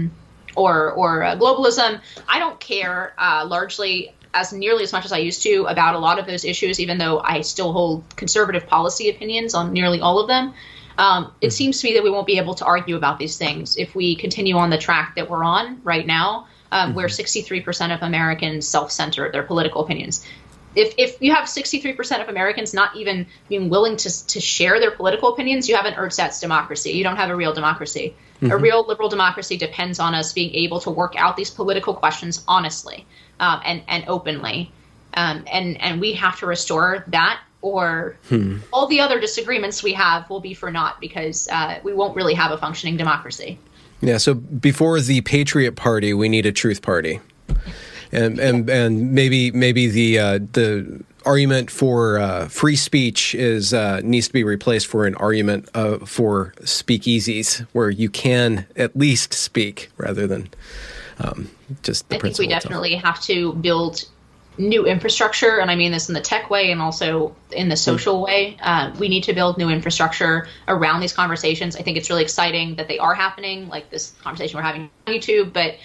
globalism. I don't care largely nearly as much as I used to about a lot of those issues, even though I still hold conservative policy opinions on nearly all of them. It seems to me that we won't be able to argue about these things if we continue on the track that we're on right now, where 63% of Americans self-censor their political opinions. If you have 63% of Americans not even being willing to share their political opinions, you have an ersatz democracy. You don't have a real democracy. A real liberal democracy depends on us being able to work out these political questions honestly and openly. And we have to restore that, or all the other disagreements we have will be for naught, because we won't really have a functioning democracy. Yeah, so before the Patriot Party, we need a Truth Party. And maybe the argument for free speech needs to be replaced for an argument for speakeasies, where you can at least speak rather than just the principle. I think we definitely have to build new infrastructure, and I mean this in the tech way and also in the social way. We need to build new infrastructure around these conversations. I think it's really exciting that they are happening, like this conversation we're having on YouTube. But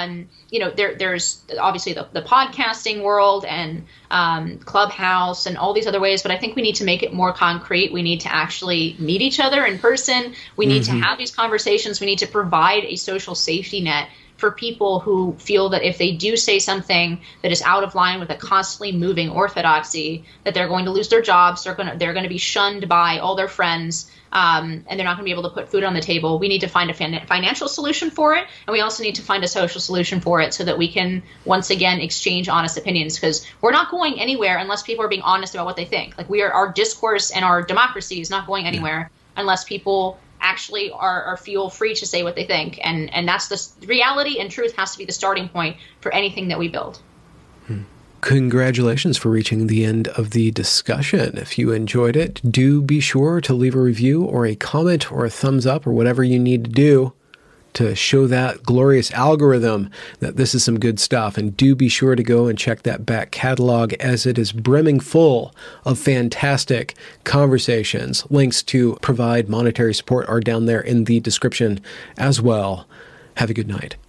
there's obviously the podcasting world and Clubhouse and all these other ways. But I think we need to make it more concrete. We need to actually meet each other in person. We need to have these conversations. We need to provide a social safety net for people who feel that if they do say something that is out of line with a constantly moving orthodoxy, that they're going to lose their jobs, they're going to be shunned by all their friends, and they're not going to be able to put food on the table. We need to find a financial solution for it, and we also need to find a social solution for it so that we can once again exchange honest opinions, because we're not going anywhere unless people are being honest about what they think. Like, our discourse and our democracy is not going anywhere unless people actually feel free to say what they think, and that's the reality, and truth has to be the starting point for anything that we build. Congratulations for reaching the end of the discussion. If you enjoyed it, do be sure to leave a review or a comment or a thumbs up or whatever you need to do to show that glorious algorithm that this is some good stuff. And do be sure to go and check that back catalog, as it is brimming full of fantastic conversations. Links to provide monetary support are down there in the description as well. Have a good night.